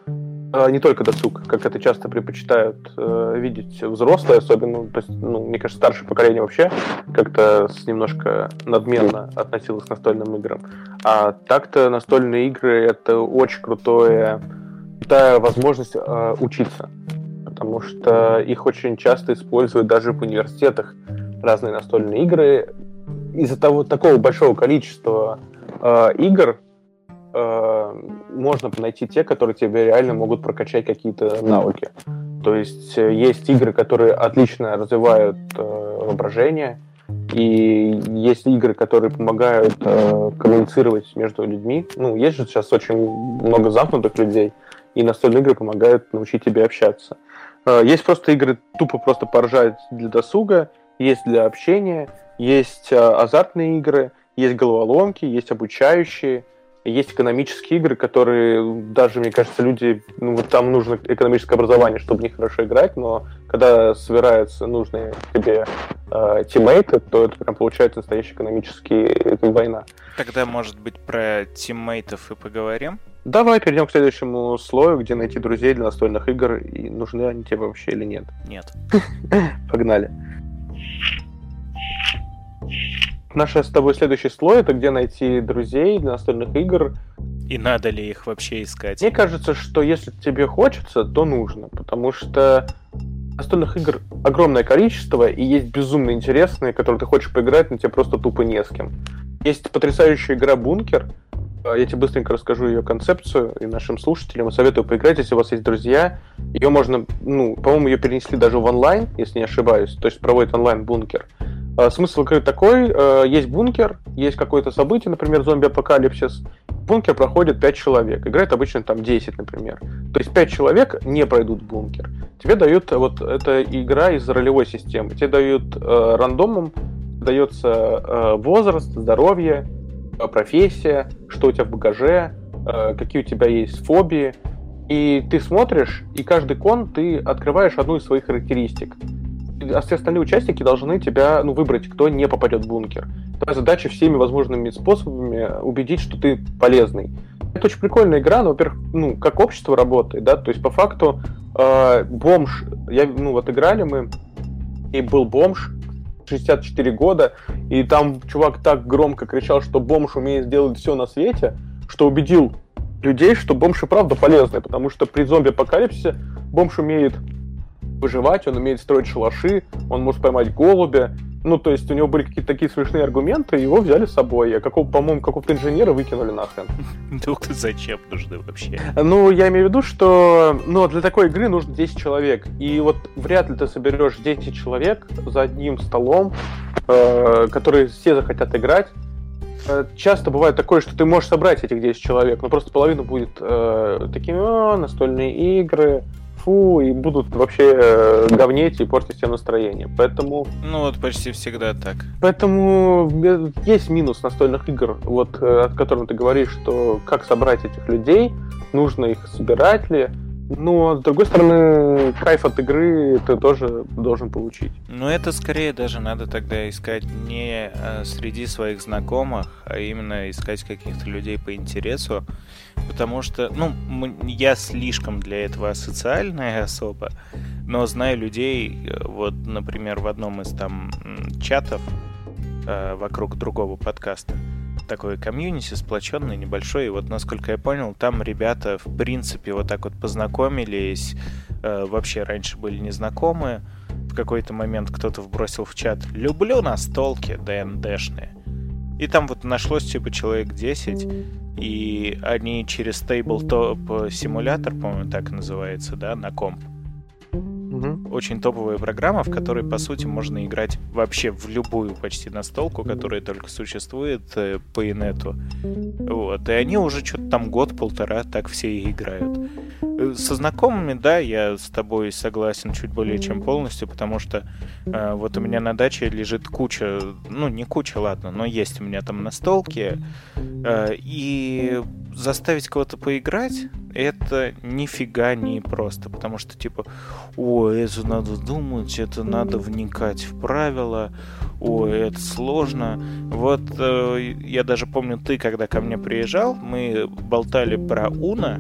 не только досуг, как это часто предпочитают э, видеть взрослые, особенно, то есть, ну, мне кажется, старшее поколение вообще как-то немножко надменно относилось к настольным играм. А так-то настольные игры — это очень крутое, крутая возможность э, учиться, потому что их очень часто используют даже в университетах, разные настольные игры. Из-за того такого большого количества э, игр можно найти те, которые тебе реально могут прокачать какие-то навыки. То есть есть игры, которые отлично развивают э, воображение, и есть игры, которые помогают э, коммуницировать между людьми. Ну, есть же сейчас очень много замкнутых людей, и настольные игры помогают научить тебе общаться. Э, есть просто игры тупо просто поржать для досуга, есть для общения, есть э, азартные игры, есть головоломки, есть обучающие. Есть экономические игры, которые даже, мне кажется, люди, ну вот там нужно экономическое образование, чтобы в них хорошо играть, но когда собираются нужные тебе э, тиммейты, то это прям получается настоящая экономическая война. Тогда, может быть, про тиммейтов и поговорим? Давай перейдем к следующему слою, где найти друзей для настольных игр, и нужны они тебе вообще или нет. Нет. Погнали. Наш с тобой следующий слой — это где найти друзей для настольных игр. И надо ли их вообще искать? Мне кажется, что если тебе хочется, то нужно, потому что настольных игр огромное количество, и есть безумно интересные, которые ты хочешь поиграть, но тебе просто тупо не с кем. Есть потрясающая игра «Бункер». Я тебе быстренько расскажу ее концепцию и нашим слушателям. Советую поиграть, если у вас есть друзья. Ее можно, ну, по-моему, ее перенесли даже в онлайн, если не ошибаюсь. То есть проводит онлайн-бункер. Смысл игры такой: есть бункер, есть какое-то событие, например, зомби-апокалипсис. Бункер проходит пять человек. Играет обычно там десять, например. То есть пять человек не пройдут бункер. Тебе дают, вот эта игра из ролевой системы, тебе дают э, рандомом, дается э, возраст, здоровье, э, профессия, что у тебя в багаже, э, какие у тебя есть фобии. И ты смотришь, и каждый кон ты открываешь одну из своих характеристик. А все остальные участники должны тебя, ну, выбрать, кто не попадет в бункер. Твоя задача всеми возможными способами убедить, что ты полезный. Это очень прикольная игра, но, во-первых, ну, как общество работает, да, то есть по факту э, бомж, я, ну, вот играли мы, и был бомж, шестьдесят четыре года, и там чувак так громко кричал, что бомж умеет сделать все на свете, что убедил людей, что бомж и правда полезный, потому что при зомби-апокалипсисе бомж умеет выживать, он умеет строить шалаши, он может поймать голубя. Ну, то есть у него были какие-то такие смешные аргументы, и его взяли с собой. А какого, по-моему, какого-то инженера выкинули нахрен. Ну, зачем нужны вообще? Ну, я имею в виду, что ну, для такой игры нужно десять человек. И вот вряд ли ты соберешь десять человек за одним столом, э, которые все захотят играть. Э, часто бывает такое, что ты можешь собрать этих десять человек, но просто половина будет э, такими: о, настольные игры, фу, и будут вообще э, говнеть и портить себе настроение. Поэтому... Ну вот почти всегда так. Поэтому есть минус настольных игр, вот о котором ты говоришь, что как собрать этих людей, нужно их собирать ли. Но, с другой стороны, кайф от игры ты тоже должен получить. Ну, это скорее даже надо тогда искать не среди своих знакомых, а именно искать каких-то людей по интересу. Потому что, ну, я слишком для этого асоциальная особа, но знаю людей, вот, например, в одном из там чатов э, вокруг другого подкаста, такой комьюнити сплоченный, небольшой, и вот, насколько я понял, там ребята, в принципе, вот так вот познакомились, э, вообще раньше были незнакомы, в какой-то момент кто-то вбросил в чат: «Люблю настолки ди энд ди-шные». И там вот нашлось типа человек десять, и они через Tabletop симулятор, по-моему, так называется, да, на комп. Mm-hmm. Очень топовая программа, в которой, по сути, можно играть вообще в любую почти настолку, которая только существует э, по инету. Вот. И они уже что-то там год-полтора так все и играют. Со знакомыми, да, я с тобой согласен чуть более чем полностью, потому что э, вот у меня на даче лежит куча, ну не куча, ладно, но есть у меня там настолки, э, и заставить кого-то поиграть это нифига не просто, потому что типа, о, это надо думать, это надо вникать в правила, о, это сложно. Вот э, я даже помню, ты когда ко мне приезжал, мы болтали про Уно.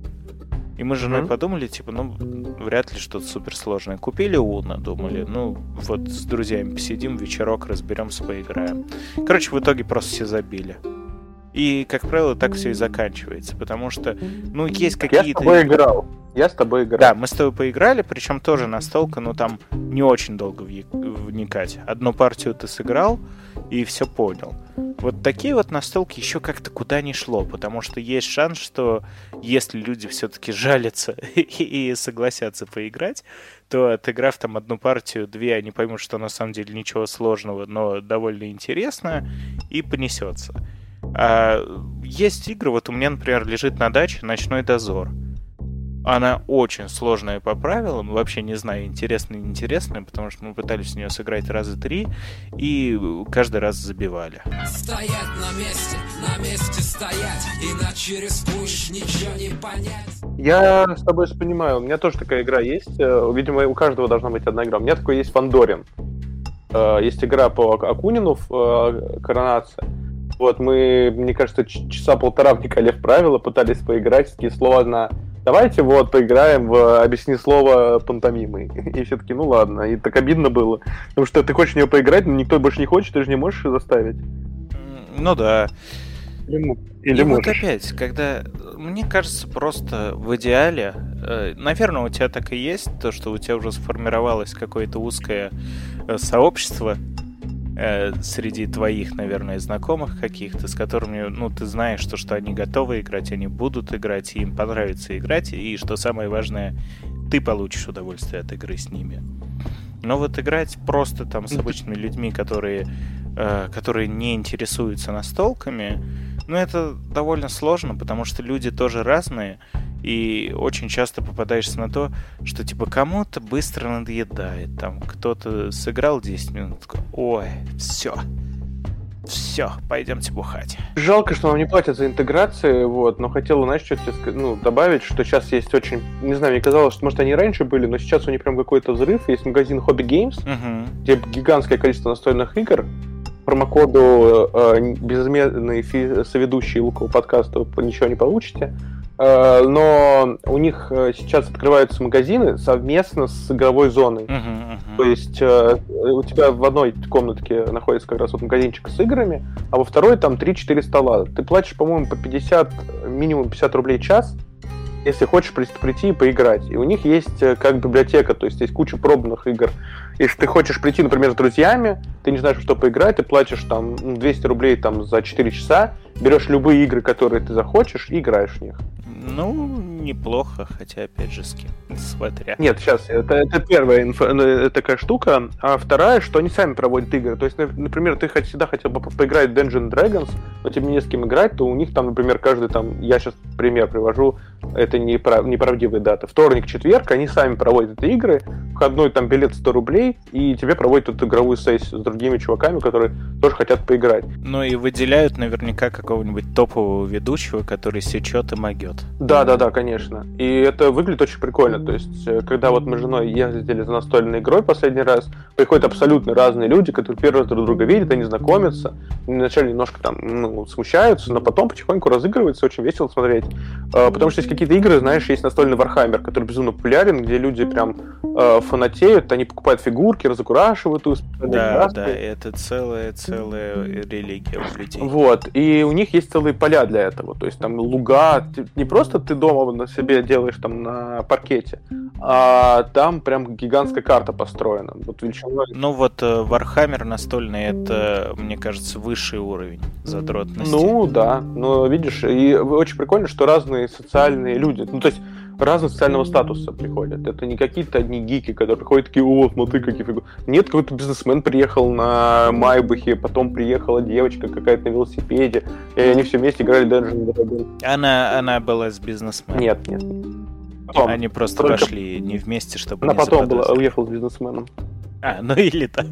И мы с женой mm-hmm. подумали, типа, ну, вряд ли что-то суперсложное. Купили Уно, думали, ну, вот с друзьями посидим, вечерок разберемся, поиграем. Короче, в итоге просто все забили. И, как правило, так все и заканчивается, потому что, ну, есть какие-то... Я с тобой играл. Я с тобой играл. Да, мы с тобой поиграли, причем тоже настолка, но там не очень долго вникать. Одну партию ты сыграл и все понял. Вот такие вот настолки еще как-то куда ни шло, потому что есть шанс, что если люди все-таки жалятся и согласятся поиграть, то отыграв там одну партию, две, они поймут, что на самом деле ничего сложного, но довольно интересно, и понесется. А есть игры, вот у меня, например, лежит на даче «Ночной дозор». Она очень сложная по правилам, вообще не знаю, интересная или неинтересная, потому что мы пытались в нее сыграть раза три и каждый раз забивали. Стоять на месте, на месте стоять, иначе рискуешь ничего не понять. Я с тобой понимаю, у меня тоже такая игра есть, видимо, у каждого должна быть одна игра. У меня такой есть Фандорин. Есть игра по Акунину, Коронация. Вот мы, мне кажется, часа полтора вникали в правила, пытались поиграть, такие слова на... Давайте вот поиграем в «Объясни слово пантомимой». И все таки, ну ладно. И так обидно было. Потому что ты хочешь в нее поиграть, но никто больше не хочет, ты же не можешь заставить. Ну да. Или, или и можешь. вот опять, когда, мне кажется, просто в идеале, э, наверное, у тебя так и есть, то, что у тебя уже сформировалось какое-то узкое э, сообщество э, среди твоих, наверное, знакомых каких-то, с которыми, ну, ты знаешь, то, что они готовы играть, они будут играть, и им понравится играть, и, что самое важное, ты получишь удовольствие от игры с ними. Но вот играть просто там с обычными людьми, которые, э, которые не интересуются настолками, ну, это довольно сложно, потому что люди тоже разные, и очень часто попадаешься на то, что, типа, кому-то быстро надоедает, там, кто-то сыграл десять минут, такой, ой, все, все, пойдемте бухать. Жалко, что нам не платят за интеграции, вот, но хотел, знаешь, что тебе сказать, ну, добавить, что сейчас есть очень, не знаю, мне казалось, что, может, они раньше были, но сейчас у них прям какой-то взрыв, есть магазин Hobby Games, uh-huh. где гигантское количество настольных игр, промокоду э, безымянный фи- соведущий лукового подкаста вы ничего не получите, э, но у них э, сейчас открываются магазины совместно с игровой зоной. Uh-huh, uh-huh. То есть э, у тебя в одной комнатке находится как раз вот магазинчик с играми, а во второй там три-четыре стола. Ты платишь, по-моему, по пятьдесят, минимум пятьдесят рублей в час, если хочешь прийти и поиграть. И у них есть как библиотека, то есть есть куча пробных игр. Если ты хочешь прийти, например, с друзьями, ты не знаешь, что поиграть, ты платишь там двести рублей там, за четыре часа, берешь любые игры, которые ты захочешь, и играешь в них. Ну, неплохо, хотя, опять же, с кем, смотря. Нет, сейчас, это, это первая инфо, это такая штука, а вторая, что они сами проводят игры. То есть, например, ты всегда хотел бы поиграть в Dungeons and Dragons, но тебе не с кем играть, то у них там, например, каждый там, я сейчас пример привожу, это не прав, неправдивые даты. Вторник, четверг, они сами проводят эти игры, входной там билет сто рублей, и тебе проводят эту игровую сессию с другими чуваками, которые тоже хотят поиграть. Ну и выделяют наверняка какого-нибудь топового ведущего, который сечет и могет. Да, да, да, конечно. И это выглядит очень прикольно. То есть, когда вот мы с женой ездили за настольной игрой последний раз, приходят абсолютно разные люди, которые первый раз друг друга видят, они знакомятся, вначале немножко там ну, смущаются, но потом потихоньку разыгрываются, очень весело смотреть. Потому что есть какие-то игры, знаешь, есть настольный Warhammer, который безумно популярен, где люди прям э, фанатеют, они покупают фигурки, разукрашивают их. Да, да, это целая, целая религия у людей. Вот, и у них есть целые поля для этого, то есть там луга, не просто ты дома на себе делаешь там на паркете, а там прям гигантская карта построена. Вот величиной... Ну вот Warhammer настольный, это, мне кажется, высший уровень задротности. Ну да, но видишь, и очень прикольно, что разные социальные люди, ну то есть разного социального статуса приходят. Это не какие-то одни гики, которые приходят такие, о, смотри, какие фигуры. Нет, какой-то бизнесмен приехал на Майбахе, потом приехала девочка какая-то на велосипеде, и они все вместе играли Dungeons and Dragons. Она, она была с бизнесменом? Нет, нет. Потом. Они просто Только... пошли не вместе, чтобы она не потом была, уехала с бизнесменом. А, ну или так.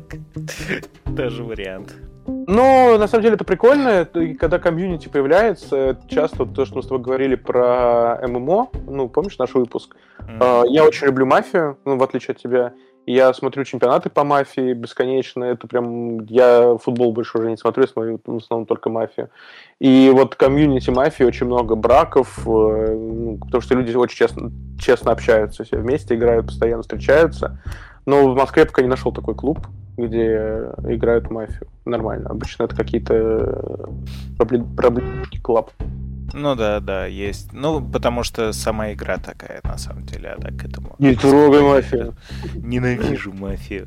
Тоже вариант. Ну, на самом деле это прикольно, и когда комьюнити появляется, часто то, что мы с тобой говорили про эм эм о, ну, помнишь наш выпуск? Mm-hmm. Я очень люблю мафию, ну, в отличие от тебя. Я смотрю чемпионаты по мафии бесконечно, это прям... Я футбол больше уже не смотрю, я смотрю в основном только мафию. И вот комьюнити мафии очень много браков, ну, потому что люди очень честно, честно общаются, все вместе играют, постоянно встречаются. Но в Москве я пока не нашел такой клуб, где играют в мафию. Нормально. Обычно это какие-то проблемки клаб. Ну да, да, есть. Ну, потому что сама игра такая, на самом деле, а так к этому... Не трогай мафию. Ненавижу мафию.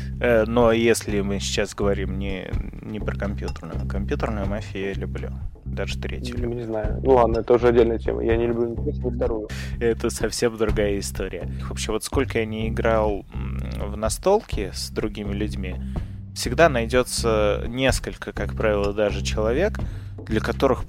Но если мы сейчас говорим не, не про компьютерную, компьютерную мафию я люблю. Даже третью. Не знаю. Ну ладно, это уже отдельная тема. Я не люблю ни третью, ни вторую. Это совсем другая история. Вообще, вот сколько я не играл в настолки с другими людьми, всегда найдется несколько, как правило, даже человек, для которых,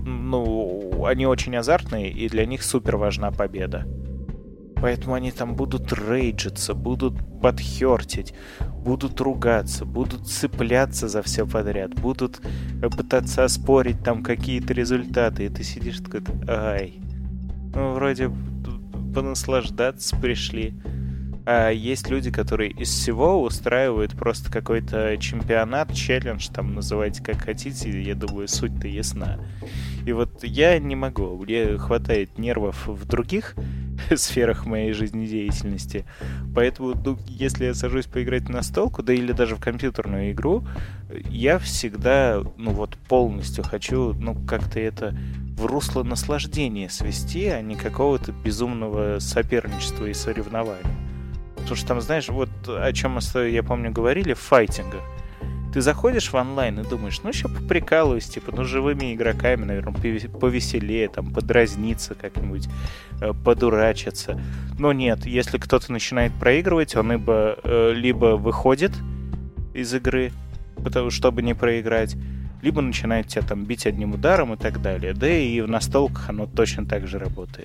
ну, они очень азартные, и для них супер важна победа. Поэтому они там будут рейджиться, будут подхёртить, будут ругаться, будут цепляться за все подряд, будут пытаться оспорить там какие-то результаты. И ты сидишь такой, ай, ну, вроде понаслаждаться пришли. А есть люди, которые из всего устраивают просто какой-то чемпионат, челлендж, там, называйте как хотите, я думаю, суть-то ясна. И вот я не могу, мне хватает нервов в других сферах моей жизнедеятельности. Поэтому, ну, если я сажусь поиграть в настолку, да или даже в компьютерную игру, я всегда, ну вот, полностью хочу, ну, как-то это в русло наслаждения свести, а не какого-то безумного соперничества и соревнования. Потому что там, знаешь, вот о чем мы, я помню, говорили в файтингах. Ты заходишь в онлайн и думаешь, ну, еще поприкалываюсь, типа, ну, живыми игроками, наверное, повеселее, там, подразниться как-нибудь, подурачиться. Но нет, если кто-то начинает проигрывать, он либо, либо выходит из игры, чтобы не проиграть, либо начинает тебя там бить одним ударом и так далее. Да и в настолках оно точно так же работает.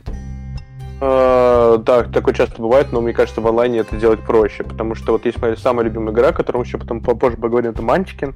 Uh, да, такое часто бывает, но мне кажется, в онлайне это делать проще, потому что вот есть моя самая любимая игра, о которой мы еще потом попозже поговорим, это Munchkin,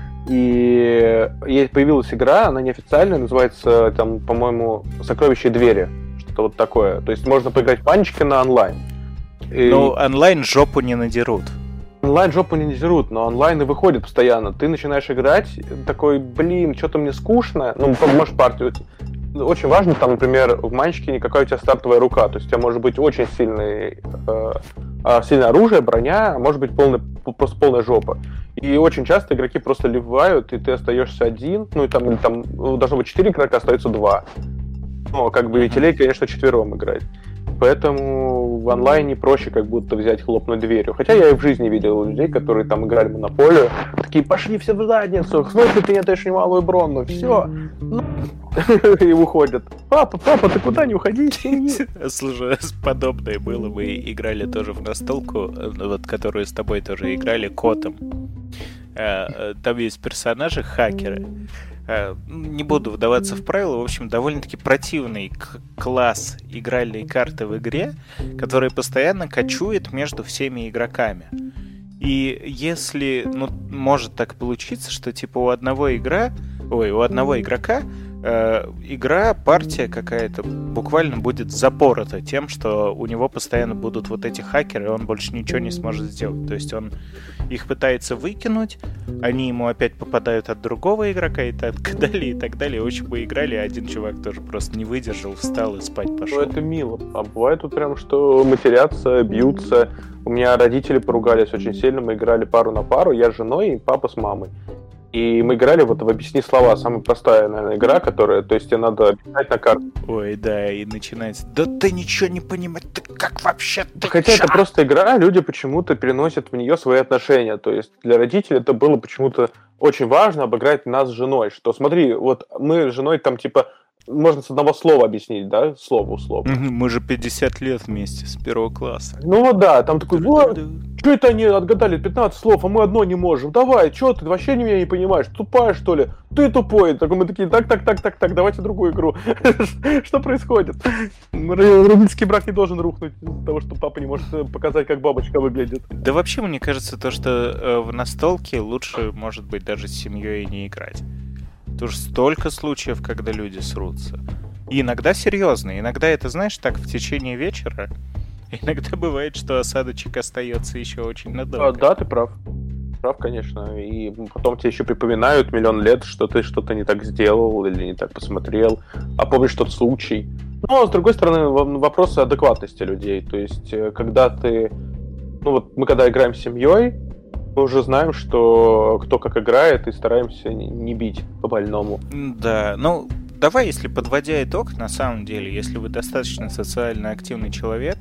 и появилась игра, она неофициальная, называется, там, по-моему, «Сокровища и двери», что-то вот такое, то есть можно поиграть в Munchkin онлайн. И... Ну, онлайн жопу не надерут. Онлайн жопу не надерут, но онлайн и выходит постоянно, ты начинаешь играть, такой, блин, что-то мне скучно, ну, можешь партию... Очень важно, там, например, в Манчкине какая у тебя стартовая рука. То есть у тебя может быть очень сильный, э, сильное оружие, броня, а может быть полная, просто полная жопа. И очень часто игроки просто ливают, и ты остаешься один. Ну и там, или там должно быть четыре игрока, остается два. Ну, как бы веселее, конечно, четвером играть. Поэтому в онлайне проще как будто взять, хлопнуть дверью. Хотя я и в жизни видел людей, которые там играли в Монополию, такие, пошли все в задницу, в смысле ты не даешь немалую бронну, все. Ну... и уходят. Папа, папа, ты куда, не уходи? Слушай, подобное было, мы играли тоже в настолку, вот которую с тобой тоже играли, Котом. Там есть персонажи, хакеры. Не буду вдаваться в правила, в общем, довольно-таки противный к- класс игральной карты в игре, который постоянно кочует между всеми игроками. И если, ну, может так получиться, что типа у одного игра, ой, у одного игрока э, игра, партия какая-то буквально будет запорота тем, что у него постоянно будут вот эти хакеры, и он больше ничего не сможет сделать. То есть он их пытается выкинуть, они ему опять попадают от другого игрока и так далее, и так далее. Очень бы играли, один чувак тоже просто не выдержал, встал и спать пошел. Ну, это мило. А бывает тут прям, что матерятся, бьются. У меня родители поругались очень сильно, мы играли пару на пару, я с женой и папа с мамой. И мы играли вот в «Объясни слова», самая простая, наверное, игра, которая, то есть тебе надо объяснять на карту. Ой, да, и начинается, да ты ничего не понимаешь, ты как вообще, ты Хотя чё? это просто игра, люди почему-то переносят в нее свои отношения, то есть для родителей это было почему-то очень важно обыграть нас с женой, что смотри, вот мы с женой там типа, можно с одного слова объяснить, да, слово условно. Мы же пятьдесят лет вместе, с первого класса. Ну вот да, там такой, вот, что это они отгадали пятнадцать слов, а мы одно не можем, давай, что ты вообще меня не понимаешь, тупая что ли? Ты тупой. Так мы такие, так, так, так, так, так, давайте другую игру. Что происходит? Родительский брак не должен рухнуть из-за того, что папа не может показать, как бабочка выглядит. Да вообще, мне кажется, то, что в настолке лучше, может быть, даже с семьей не играть. Потому что столько случаев, когда люди срутся. И иногда серьезно. Иногда это, знаешь, так в течение вечера. Иногда бывает, что осадочек остается еще очень надолго. А, да, ты прав. Прав, конечно. И потом тебе еще припоминают миллион лет, что ты что-то не так сделал или не так посмотрел. А помнишь тот случай. Но, с другой стороны, вопросы адекватности людей. То есть, когда ты... Ну вот мы когда играем с семьей, мы уже знаем, что кто как играет, и стараемся не бить по-больному. Да, ну, давай, если подводя итог, на самом деле, если вы достаточно социально активный человек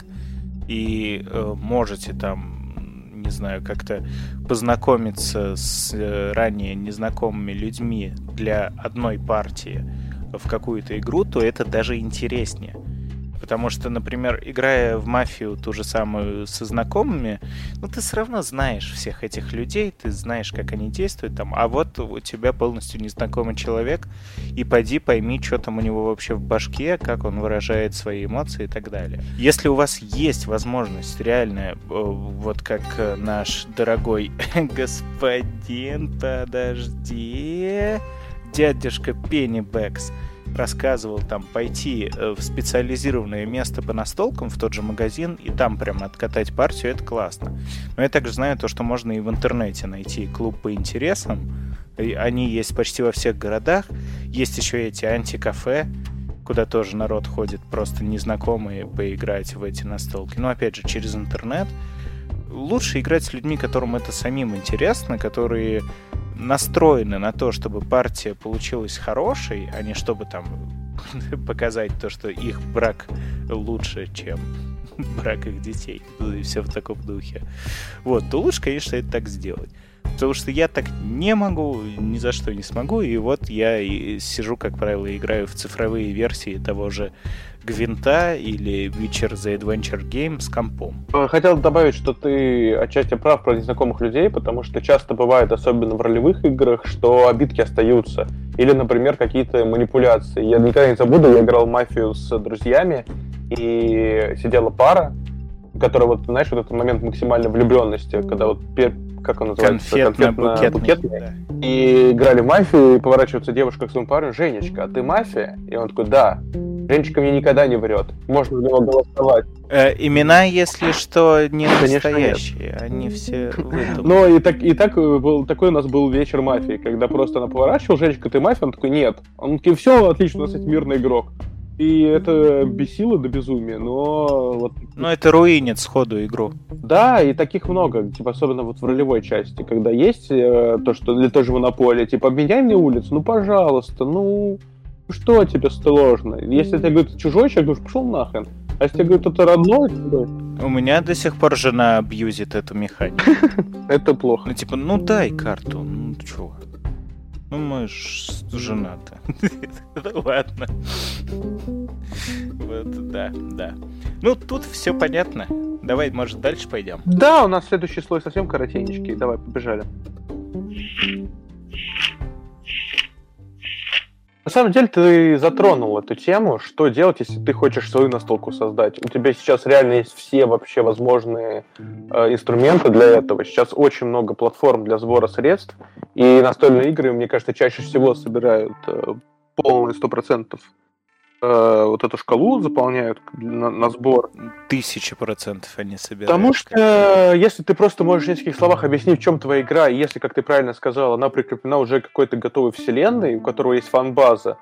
и э, можете там, не знаю, как-то познакомиться с э, ранее незнакомыми людьми для одной партии в какую-то игру, то это даже интереснее. Потому что, например, играя в мафию ту же самую со знакомыми, ну ты все равно знаешь всех этих людей, ты знаешь, как они действуют там, а вот у тебя полностью незнакомый человек, и поди пойми, что там у него вообще в башке, как он выражает свои эмоции и так далее. Если у вас есть возможность реальная, вот как наш дорогой господин, подожди, дядюшка Пеннибэкс рассказывал, там, пойти в специализированное место по настолкам, в тот же магазин, и там прям откатать партию, это классно. Но я также знаю то, что можно и в интернете найти клуб по интересам. И они есть почти во всех городах. Есть еще эти антикафе. куда тоже народ ходит, просто незнакомые, поиграть в эти настолки. Но опять же, через интернет. Лучше играть с людьми, которым это самим интересно, которые настроены на то, чтобы партия получилась хорошей, а не чтобы там показать то, что их брак лучше, чем брак их детей. И все в таком духе. Вот, то лучше, конечно, это так сделать. Потому что я так не могу, ни за что не смогу, и вот я и сижу, как правило, играю в цифровые версии того же Гвинта или Witcher The Adventure Game с компом. Хотел добавить, что ты отчасти прав про незнакомых людей, потому что часто бывает, особенно в ролевых играх, что обидки остаются. Или, например, какие-то манипуляции. Я никогда не забуду, я играл в мафию с друзьями, и сидела пара, которая, вот, знаешь, вот этот момент максимальной влюбленности, когда вот как он называется? Конфетно-букетный. Да. И играли в мафию, и поворачивается девушка к своему парню: Женечка, а ты мафия? И он такой: да. Женечка мне никогда не врет. Можно в него голосовать. Э, имена, если что, не Конечно, настоящие. нет. Они все выдуманы. Но и, так, и так был, такой у нас был вечер мафии, когда просто она поворачивала: Женечка, ты мафия? Он такой: нет. Он такой: все, отлично, у нас есть мирный игрок. И это бесило до безумия, но... Вот... Но это руинит сходу игру. Да, и таких много, типа, особенно вот в ролевой части, когда есть э, то, что для той же монополии, типа, обменяй мне улицу, ну, пожалуйста, ну, что тебе сложно? Если тебе говорит чужой человек, говоришь: пошел нахрен. А если тебе говорит это родной, то... У меня до сих пор жена абьюзит эту механику. Это плохо. Ну, типа, ну, дай карту, ну, чего? Ну, мы ж женаты. Ладно. Вот, да, да. Ну, тут все понятно. Давай, может, дальше пойдем? Да, у нас следующий слой совсем коротенечкий. Давай, побежали. На самом деле, ты затронул эту тему. Что делать, если ты хочешь свою настолку создать? У тебя сейчас реально есть все вообще возможные э, инструменты для этого. Сейчас очень много платформ для сбора средств. И настольные игры, мне кажется, чаще всего собирают э, полные сто процентов э, вот эту шкалу, заполняют на, на сбор. Тысячи процентов они собирают. Потому что если ты просто можешь в нескольких словах объяснить, в чем твоя игра, и если, как ты правильно сказал, она прикреплена уже к какой-то готовой вселенной, у которого есть фан-база,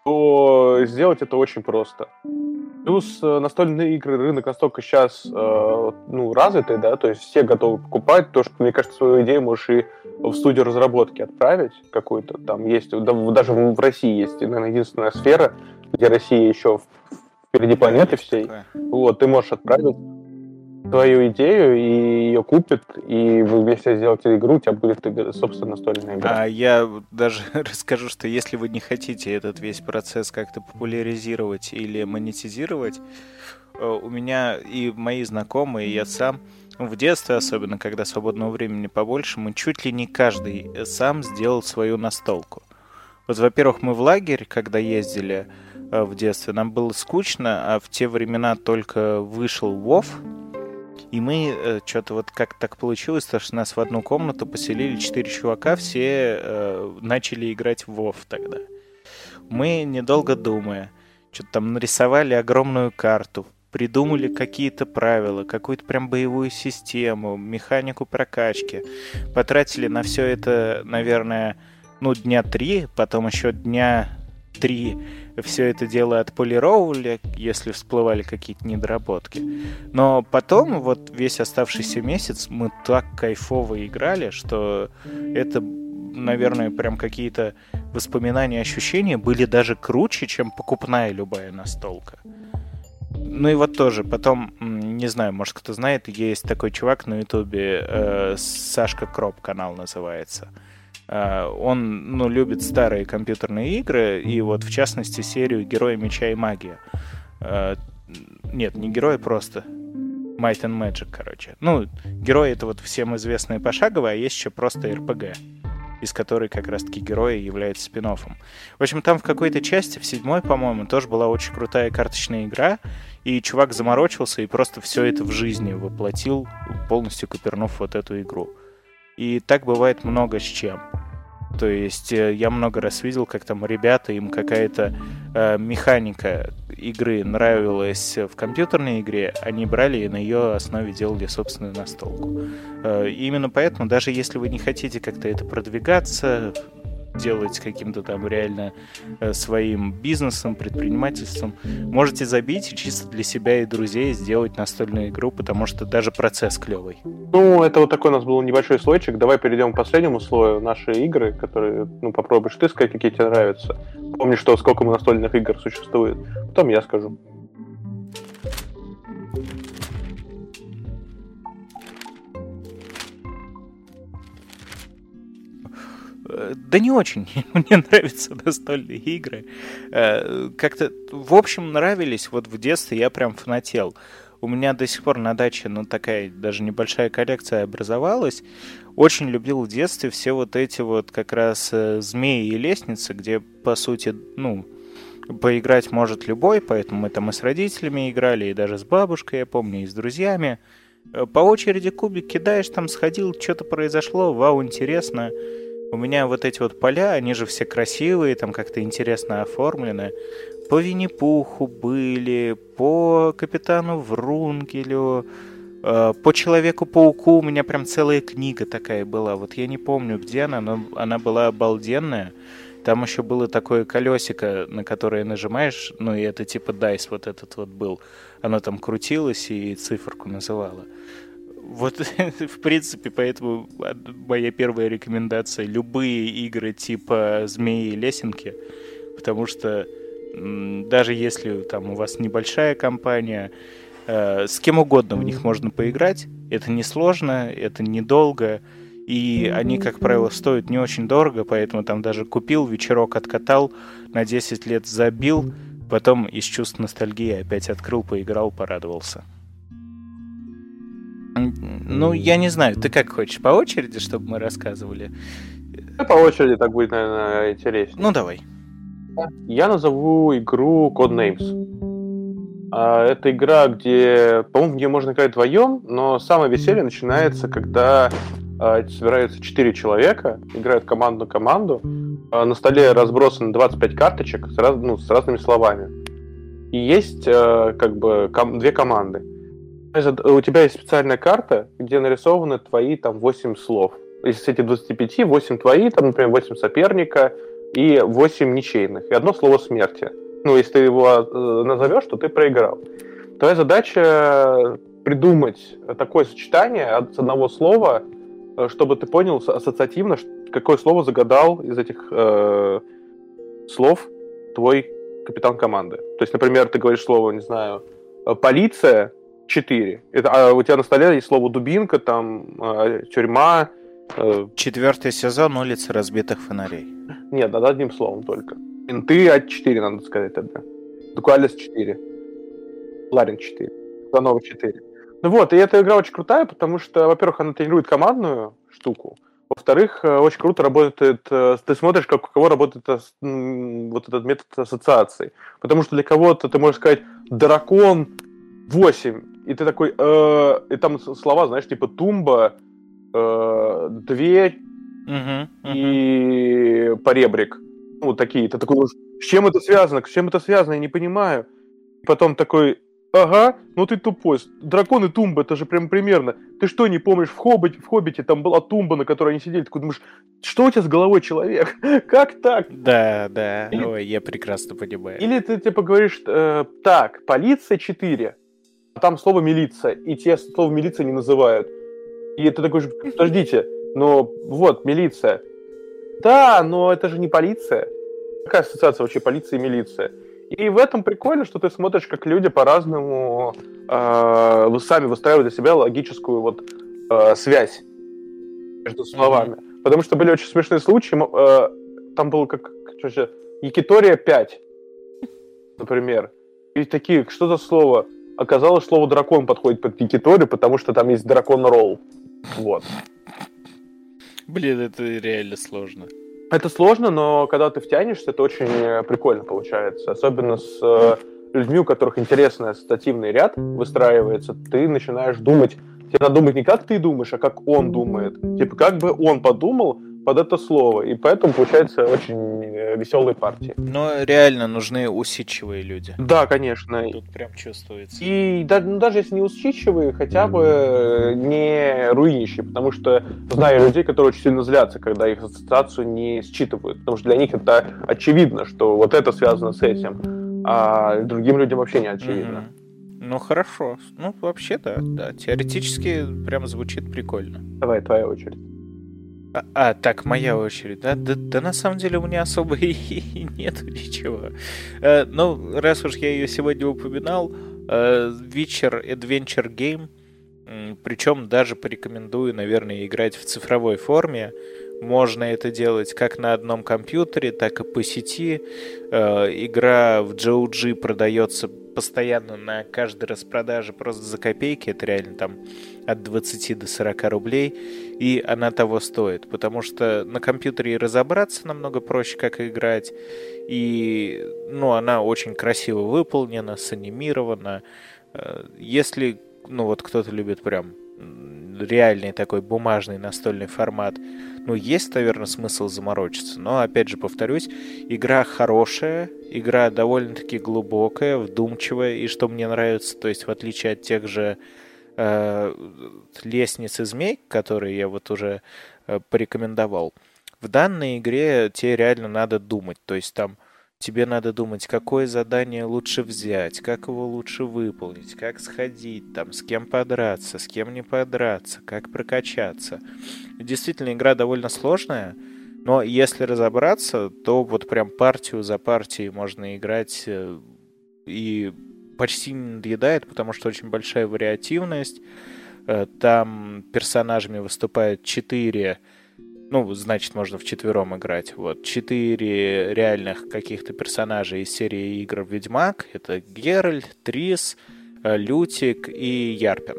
то сделать это очень просто. Плюс настольные игры, рынок настолько сейчас э, ну, развитый, да, то есть все готовы покупать, то, что, мне кажется, свою идею можешь и в студию разработки отправить какую-то, там есть, да, даже в России есть, наверное, единственная сфера, где Россия еще впереди планеты всей, вот, ты можешь отправить твою идею, и ее купят, и вы вместе сделаете игру, у тебя будет, собственно, настольная игра. А я даже расскажу, что если вы не хотите этот весь процесс как-то популяризировать или монетизировать, у меня и мои знакомые, и я сам, в детстве особенно, когда свободного времени побольше, мы чуть ли не каждый сам сделал свою настолку. Вот, во-первых, мы в лагерь, когда ездили в детстве, нам было скучно, а в те времена только вышел WoW, и мы э, что-то вот как так получилось, то, что нас в одну комнату поселили четыре чувака, все э, начали играть в WoW тогда. Мы, недолго думая, что-то там нарисовали огромную карту, придумали какие-то правила, какую-то прям боевую систему, механику прокачки. Потратили на все это, наверное, ну, дня три, потом еще дня три все это дело отполировали, если всплывали какие-то недоработки. Но потом, вот весь оставшийся месяц, мы так кайфово играли, что это, наверное, прям какие-то воспоминания, ощущения были даже круче, чем покупная любая настолка. Ну и вот тоже, потом, не знаю, может кто знает, есть такой чувак на ютубе, э, Сашка Кроп канал называется. Он, ну, любит старые компьютерные игры, и вот, в частности, серию «Герои, меча и магия». Нет, не герои, просто Might and Magic, короче. Ну, герои — это вот всем известные пошаговые, а есть еще просто эр пи джи, из которой как раз-таки герои являются спин-оффом. В общем, там в какой-то части, в седьмой, по-моему, тоже была очень крутая карточная игра, и чувак заморочился и просто все это в жизни воплотил, полностью копирнув вот эту игру. И так бывает много с чем. То есть я много раз видел, как там ребята, им какая-то э, механика игры нравилась в компьютерной игре, они брали и на ее основе делали собственную настолку. Э, и именно поэтому, даже если вы не хотите как-то это продвигаться, делать каким-то там реально э, своим бизнесом, предпринимательством, можете забить и чисто для себя и друзей сделать настольную игру, потому что даже процесс клевый. Ну, это вот такой у нас был небольшой слойчик. Давай перейдем к последнему слою. Наши игры, которые, ну, попробуешь ты сказать, какие тебе нравятся. Помни, что сколько настольных игр существует. Потом я скажу. Да не очень. Мне нравятся настольные игры. Как-то, в общем, нравились. Вот в детстве я прям фанател. У меня до сих пор на даче, ну, такая даже небольшая коллекция образовалась. Очень любил в детстве все вот эти вот как раз змеи и лестницы, где, по сути, ну, поиграть может любой, поэтому мы там и с родителями играли, и даже с бабушкой, я помню, и с друзьями. По очереди кубик кидаешь, там сходил, что-то произошло, вау, интересно. У меня вот эти вот поля, они же все красивые, там как-то интересно оформлены. По Винни-Пуху были, по Капитану Врунгелю, э, по Человеку-пауку у меня прям целая книга такая была. Вот я не помню, где она, но она была обалденная. Там еще было такое колесико, на которое нажимаешь, ну и это типа дайс вот этот вот был. Оно там крутилось и циферку называло. Вот, в принципе, поэтому моя первая рекомендация — любые игры типа «Змеи и лесенки», потому что м, даже если там у вас небольшая компания, э, с кем угодно в них можно поиграть, это несложно, это недолго, и они, как правило, стоят не очень дорого, поэтому там даже купил, вечерок откатал, на десять лет забил, потом из чувств ностальгии опять открыл, поиграл, порадовался. Ну, я не знаю, ты как хочешь, по очереди, чтобы мы рассказывали? По очереди так будет, наверное, интереснее. Ну, давай. Я назову игру Codenames. Это игра, где, по-моему, в нее можно играть вдвоем, но самое веселье начинается, когда собираются четыре человека, играют команду на команду. На столе разбросаны двадцать пять карточек с, раз, ну, с разными словами. И есть как бы ком- две команды. У тебя есть специальная карта, где нарисованы твои там восемь слов. Из этих двадцати пяти, восемь твои, там, например, восемь соперника и восемь ничейных. И одно слово смерти. Ну, если ты его э, назовешь, то ты проиграл. Твоя задача придумать такое сочетание с одного слова, чтобы ты понял ассоциативно, какое слово загадал из этих э, слов твой капитан команды. То есть, например, ты говоришь слово, не знаю, полиция, четыре. Это, а у тебя на столе есть слово дубинка, там, э, тюрьма. Э... Четвертый сезон «Улицы разбитых фонарей». Нет, надо одним словом только. Менты от четыре, надо сказать тогда. Дукалис четыре. Ларин четыре. Занова четыре. Ну вот, и эта игра очень крутая, потому что, во-первых, она тренирует командную штуку. Во-вторых, очень круто работает... Ты смотришь, как у кого работает вот этот метод ассоциаций. Потому что для кого-то ты можешь сказать «дракон восемь», и ты такой... Э, и там слова, знаешь, типа «тумба», э, «дверь» uh-huh, uh-huh. и «поребрик». Ну, вот такие. Ты такой, с чем это связано? С чем это связано? Я не понимаю. И потом такой... Ага, ну ты тупой. Дракон и тумба, это же прям примерно. Ты что, не помнишь, в Хоббите, в Хоббите там была тумба, на которой они сидели. Ты такой думаешь, что у тебя с головой, человек? Как так? Да, да. Или... Ой, я прекрасно понимаю. Или ты типа говоришь, э, так, полиция четыре, а там слово милиция, и тебе слово милиция не называют. И ты такой, подождите, но вот, милиция. Да, но это же не полиция. Какая ассоциация вообще полиция и милиция? И в этом прикольно, что ты смотришь, как люди по-разному э, вы сами выстраивают для себя логическую вот э, связь между словами. Mm-hmm. Потому что были очень смешные случаи. Э, там было как, как Якитория пять, например. И такие, что за слово? Оказалось, слово дракон подходит под Якиторию, потому что там есть дракон-ролл. Вот. Блин, это реально сложно. Это сложно, но когда ты втянешься, это очень прикольно получается. Особенно с э, людьми, у которых интересный ассоциативный ряд выстраивается, ты начинаешь думать. Тебе надо думать не как ты думаешь, а как он думает. Типа, как бы он подумал под это слово. И поэтому получается очень веселые партии. Но реально нужны усидчивые люди. Да, конечно. Тут прям чувствуется. И да, ну, даже если не усидчивые, хотя бы не руинящие, потому что знаю людей, которые очень сильно злятся, когда их ассоциацию не считывают, потому что для них это очевидно, что вот это связано с этим, а другим людям вообще не очевидно. Mm-hmm. Ну хорошо, ну вообще да, да, теоретически прям звучит прикольно. Давай, твоя очередь. А, а, так, моя очередь, да? Да, да на самом деле у меня особо и, и нету ничего. Э, ну, раз уж я ее сегодня упоминал, э, Witcher Adventure Game, э, причем даже порекомендую, наверное, играть в цифровой форме. Можно это делать как на одном компьютере, так и по сети. Э, игра в джи о джи продается постоянно на каждой распродаже просто за копейки. Это реально там от двадцати до сорока рублей. И она того стоит. Потому что на компьютере разобраться намного проще, как играть. И ну, она очень красиво выполнена, санимирована. Э, если ну, вот кто-то любит прям реальный такой бумажный настольный формат, ну, есть, наверное, смысл заморочиться. Но, опять же, повторюсь, игра хорошая, игра довольно-таки глубокая, вдумчивая, и что мне нравится, то есть, в отличие от тех же э, лестниц и змей, которые я вот уже э, порекомендовал, в данной игре тебе реально надо думать, то есть, там тебе надо думать, какое задание лучше взять, как его лучше выполнить, как сходить, там, с кем подраться, с кем не подраться, как прокачаться. И действительно, игра довольно сложная, но если разобраться, то вот прям партию за партией можно играть и почти не надоедает, потому что очень большая вариативность. Там персонажами выступают четыре. Ну, значит, можно вчетвером играть. Вот, четыре реальных каких-то персонажей из серии игр Ведьмак. Это Геральт, Трис, Лютик и Ярпин.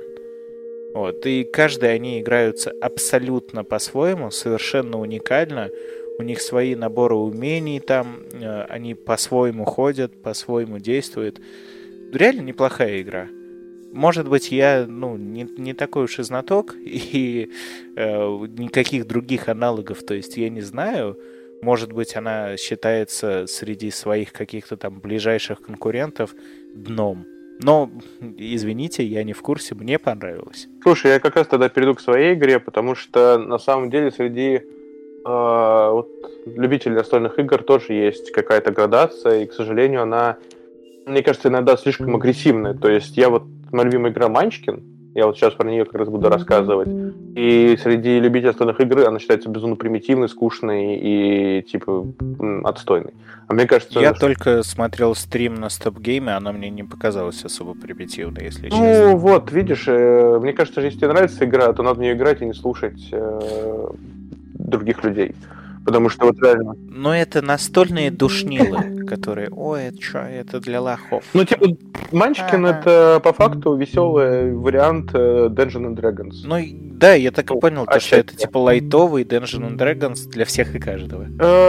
Вот, и каждый они играются абсолютно по-своему, совершенно уникально. У них свои наборы умений там, они по-своему ходят, по-своему действуют. Реально неплохая игра. Может быть, я ну, не, не такой уж и знаток, и э, никаких других аналогов, то есть я не знаю. Может быть, она считается среди своих каких-то там ближайших конкурентов дном. Но, извините, я не в курсе, мне понравилось. Слушай, я как раз тогда перейду к своей игре, потому что на самом деле среди э, вот, любителей настольных игр тоже есть какая-то градация, и, к сожалению, она, мне кажется, иногда слишком агрессивная. То есть я вот моя любимая игра Манчкин, я вот сейчас про нее как раз буду рассказывать, и среди любителей настольных игр она считается безумно примитивной, скучной и типа отстойной. А мне кажется... Я что... только смотрел стрим на стоп-гейме, она мне не показалась особо примитивной, если ну, честно. Ну вот, видишь, э, мне кажется, если тебе нравится игра, то надо в нее играть и не слушать э, других людей. Потому что вот реально... Но это настольные душнилы, которые, ой, это что, это для лохов. Ну, типа, Манчкин ага. это по факту веселый вариант Dungeons and Dragons. Ну, да, я так и понял, то, что это типа лайтовый Dungeons and Dragons для всех и каждого.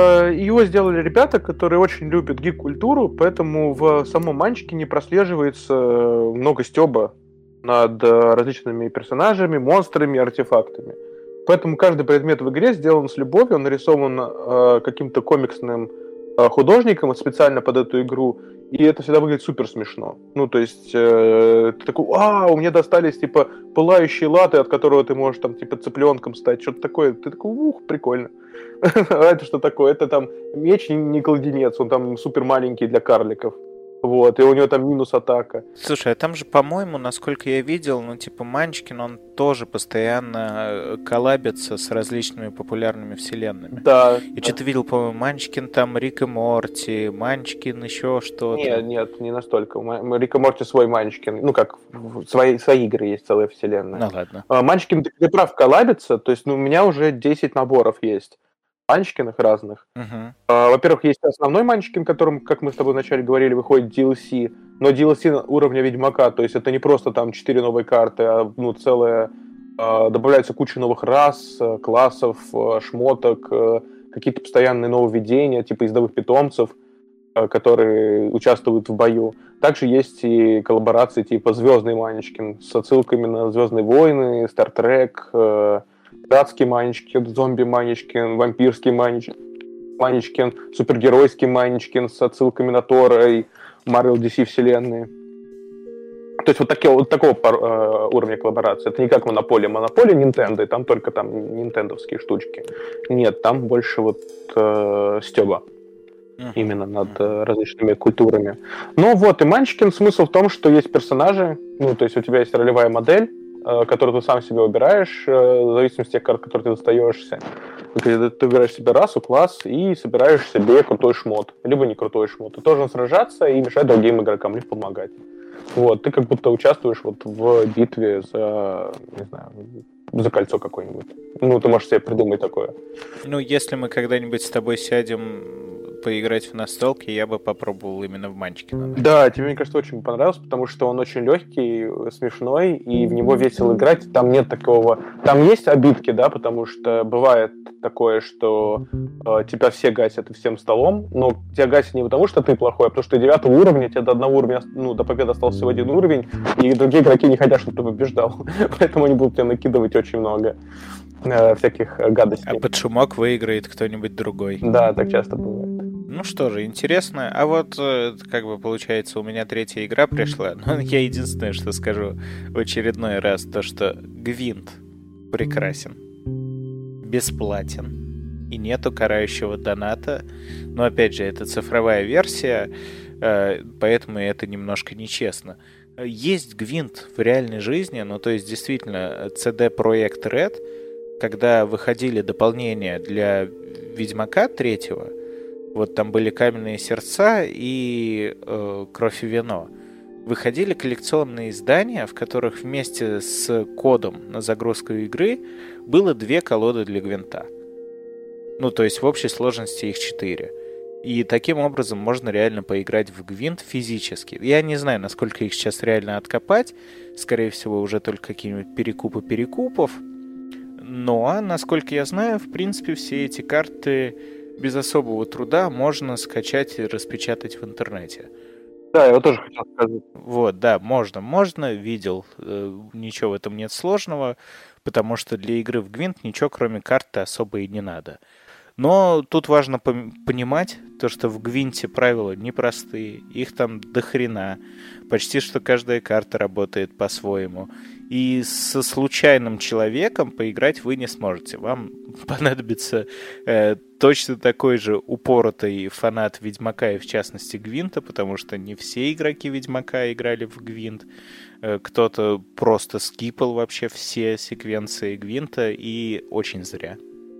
Его сделали ребята, которые очень любят гик-культуру, поэтому в самом Манчкине прослеживается много стёба над различными персонажами, монстрами, артефактами. Поэтому каждый предмет в игре сделан с любовью, он нарисован э, каким-то комиксным э, художником специально под эту игру, и это всегда выглядит супер смешно. Ну, то есть, э, ты такой, вау, мне достались, типа, пылающие латы, от которого ты можешь, там, типа, цыпленком стать, что-то такое. Ты такой, ух, прикольно. А это что такое? Это там меч не кладенец, он там супер маленький для карликов. Вот, и у него там минус атака. Слушай, а там же, по-моему, насколько я видел, ну, типа, Манчкин, он тоже постоянно коллабится с различными популярными вселенными. Да. И да. Что-то видел, по-моему, Манчкин там Рик и Морти, Манчкин еще что-то. Нет, нет, не настолько. Рик и Морти свой Манчкин. Ну, как, свои, свои игры есть, целая вселенная. Ну, ладно. Манчкин, ты прав, коллабится, то есть, ну, у меня уже десять наборов есть. Манчкинах разных. Uh-huh. Uh, во-первых, есть основной Манчкин, которым, как мы с тобой вначале говорили, выходит ди эл си, но ди эл си уровня Ведьмака, то есть это не просто там четыре новые карты, а ну, целая... Uh, добавляется куча новых рас, классов, uh, шмоток, uh, какие-то постоянные нововведения, типа ездовых питомцев, uh, которые участвуют в бою. Также есть и коллаборации типа «Звездный Манчкин» с отсылками на «Звездные войны», «Стартрек», uh, пиратский Маничкин, зомби Маничкин, вампирский Маничкин, Маничкин, супергеройский Маничкин с отсылками на Тора и Marvel ди си вселенные. То есть вот, такие, вот такого э, уровня коллаборации. Это не как Монополия. Монополия Nintendo, и там только там нинтендовские штучки. Нет, там больше вот э, стёба. Uh-huh. Именно над э, различными культурами. Ну вот, и Манчкин смысл в том, что есть персонажи, ну, то есть у тебя есть ролевая модель, э, которую ты сам себе выбираешь, э, в зависимости от тех карт, которые ты достаешься. Ты, ты выбираешь себе расу, класс и собираешь себе крутой шмот. Либо не крутой шмот. Ты должен сражаться и мешать другим игрокам, либо помогать. Вот, ты как будто участвуешь вот в битве за, не знаю, за кольцо какое-нибудь. Ну, ты можешь себе придумать такое. Ну, если мы когда-нибудь с тобой сядем поиграть в настолки, я бы попробовал именно в Манчкина. Да, тебе, мне кажется, очень понравился, потому что он очень легкий, смешной, и в него весело играть. Там нет такого... Там есть обидки, да, потому что бывает такое, что э, тебя все гасят всем столом, но тебя гасят не потому, что ты плохой, а потому что девятого уровня, тебе до одного уровня, ну, до победы остался всего один уровень, и другие игроки не хотят, чтобы ты побеждал. Поэтому они будут тебе накидывать очень много э, всяких гадостей. А под шумок выиграет кто-нибудь другой. Да, так часто бывает. Ну что же, интересно. А вот, как бы, получается, у меня третья игра пришла. Но я единственное, что скажу в очередной раз, то, что Гвинт прекрасен, бесплатен, и нету карающего доната. Но, опять же, это цифровая версия, поэтому это немножко нечестно. Есть Гвинт в реальной жизни, ну, то есть, действительно, си ди Projekt Red, когда выходили дополнения для Ведьмака третьего, вот там были каменные сердца и э, кровь и вино. Выходили коллекционные издания, в которых вместе с кодом на загрузку игры было две колоды для Гвинта. Ну, то есть в общей сложности их четыре. И таким образом можно реально поиграть в Гвинт физически. Я не знаю, насколько их сейчас реально откопать. Скорее всего, уже только какие-нибудь перекупы перекупов. Но, насколько я знаю, в принципе, все эти карты без особого труда можно скачать и распечатать в интернете. Да, я тоже хотел сказать. Вот, да, можно, можно, видел. Ничего в этом нет сложного, потому что для игры в Гвинт ничего кроме карты особо и не надо. Но тут важно понимать, то, что в Гвинте правила непростые, их там до хрена. Почти что каждая карта работает по-своему. И со случайным человеком поиграть вы не сможете. Вам понадобится э, точно такой же упоротый фанат Ведьмака и, в частности, Гвинта, потому что не все игроки Ведьмака играли в Гвинт. Э, кто-то просто скипал вообще все секвенции Гвинта, и очень зря.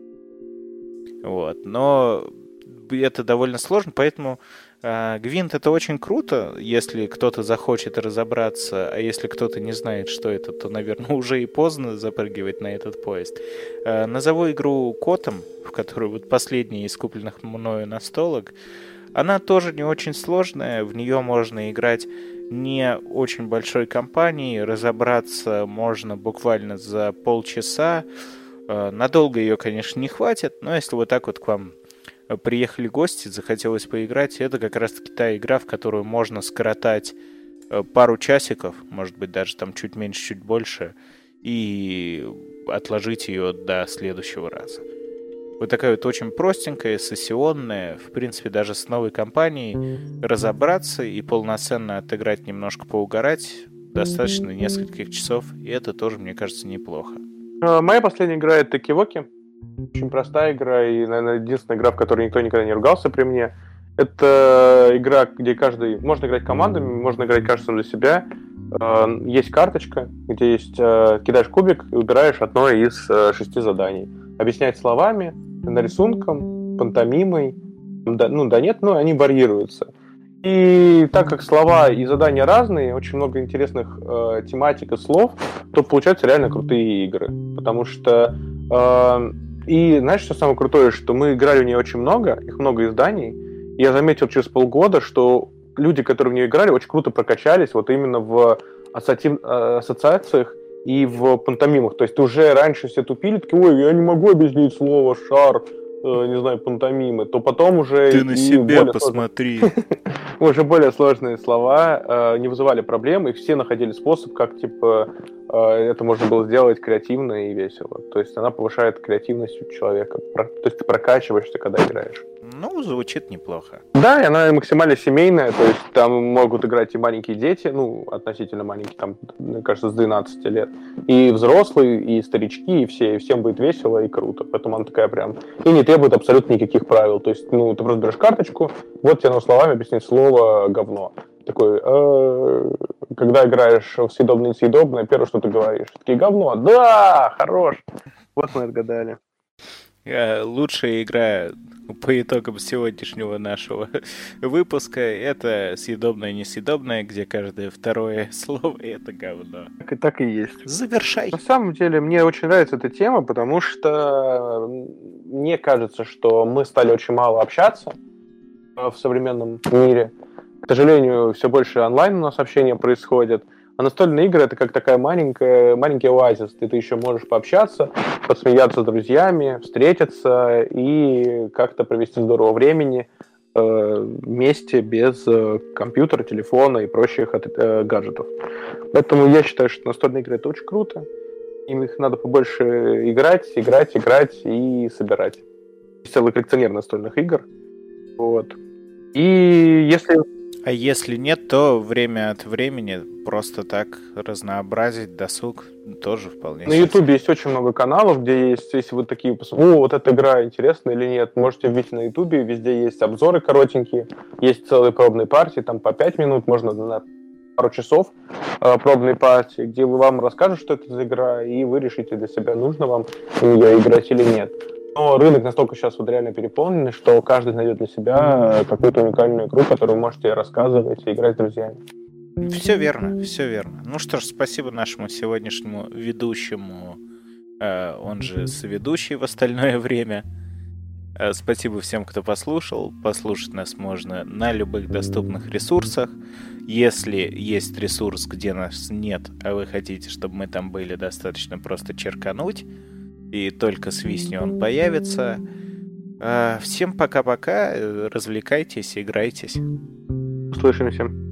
Вот. Но это довольно сложно, поэтому э, Гвинт — это очень круто, если кто-то захочет разобраться, а если кто-то не знает, что это, то, наверное, уже и поздно запрыгивать на этот поезд. Э, назову игру Котом, в которую вот последняя из купленных мною настолок. Она тоже не очень сложная, в нее можно играть не очень большой компанией, разобраться можно буквально за полчаса. Надолго ее, конечно, не хватит, но если вот так вот к вам приехали гости, захотелось поиграть, это как раз-таки та игра, в которую можно скоротать пару часиков, может быть, даже там чуть меньше, чуть больше, и отложить ее до следующего раза. Вот такая вот очень простенькая, сессионная, в принципе, даже с новой компанией разобраться и полноценно отыграть, немножко поугарать, достаточно нескольких часов, и это тоже, мне кажется, неплохо. Моя последняя игра — это Кивоки. Очень простая игра, и, наверное, единственная игра, в которой никто никогда не ругался при мне. Это игра, где каждый... Можно играть командами, можно играть каждый для себя. Есть карточка, где есть... Кидаешь кубик и выбираешь одно из шести заданий. Объяснять словами, нарисунком, пантомимой. Да, ну да нет, но они варьируются. И так как слова и задания разные, очень много интересных э, тематик и слов, то получаются реально крутые игры. Потому что... Э, и знаешь, что самое крутое? Что мы играли в нее очень много, их много изданий. И я заметил через полгода, что люди, которые в нее играли, очень круто прокачались вот именно в ассоци... ассоциациях и в пантомимах. То есть уже раньше все тупили, такие, ой, я не могу объяснить слово «шар», не знаю, пантомимы, то потом уже... Ты на себя посмотри. Уже более сложные слова не вызывали проблем, и все находили способ, как, типа, это можно было сделать креативно и весело. То есть она повышает креативность у человека. То есть ты прокачиваешься, когда играешь. Ну, звучит неплохо. Да, и она максимально семейная, то есть там могут играть и маленькие дети, ну, относительно маленькие, там, мне кажется, с двенадцати лет, и взрослые, и старички, и все, и всем будет весело и круто. Поэтому она такая прям... И не требует абсолютно никаких правил. То есть, ну, ты просто берешь карточку, вот тебе на словами объяснить слово «говно». Такой, э, когда играешь в съедобное и несъедобное, первое, что ты говоришь, такие говно, да, хорош. Вот мы отгадали. Лучшая игра по итогам сегодняшнего нашего выпуска — это съедобное и несъедобное, где каждое второе слово — это говно. Так и, так и есть. Завершай. На самом деле, мне очень нравится эта тема, потому что мне кажется, что мы стали очень мало общаться в современном мире. К сожалению, все больше онлайн у нас общения происходит. А настольные игры — это как такая маленькая, маленький оазис, где ты еще можешь пообщаться, посмеяться с друзьями, встретиться и как-то провести здорово времени э, вместе без э, компьютера, телефона и прочих э, гаджетов. Поэтому я считаю, что настольные игры — это очень круто. Им их надо побольше играть, играть, играть и собирать. Есть целый коллекционер настольных игр. Вот. И если... А если нет, то время от времени просто так разнообразить досуг тоже вполне. На Ютубе есть очень много каналов, где есть, если вы такие, о, вот эта игра интересная или нет, можете вбить на Ютубе, везде есть обзоры коротенькие, есть целые пробные партии, там по пять минут, можно на пару часов э, пробной партии, где вам расскажут, что это за игра, и вы решите для себя, нужно вам ее играть или нет. Но рынок настолько сейчас вот реально переполненный, что каждый найдет для себя какую-то уникальную игру, которую вы можете рассказывать и играть с друзьями. Все верно, все верно. Ну что ж, спасибо нашему сегодняшнему ведущему, э, он же соведущий в остальное время. Э, спасибо всем, кто послушал. Послушать нас можно на любых доступных ресурсах. Если есть ресурс, где нас нет, а вы хотите, чтобы мы там были, достаточно просто черкануть, и только свистни он появится. Всем пока-пока, развлекайтесь, играйтесь. Услышимся.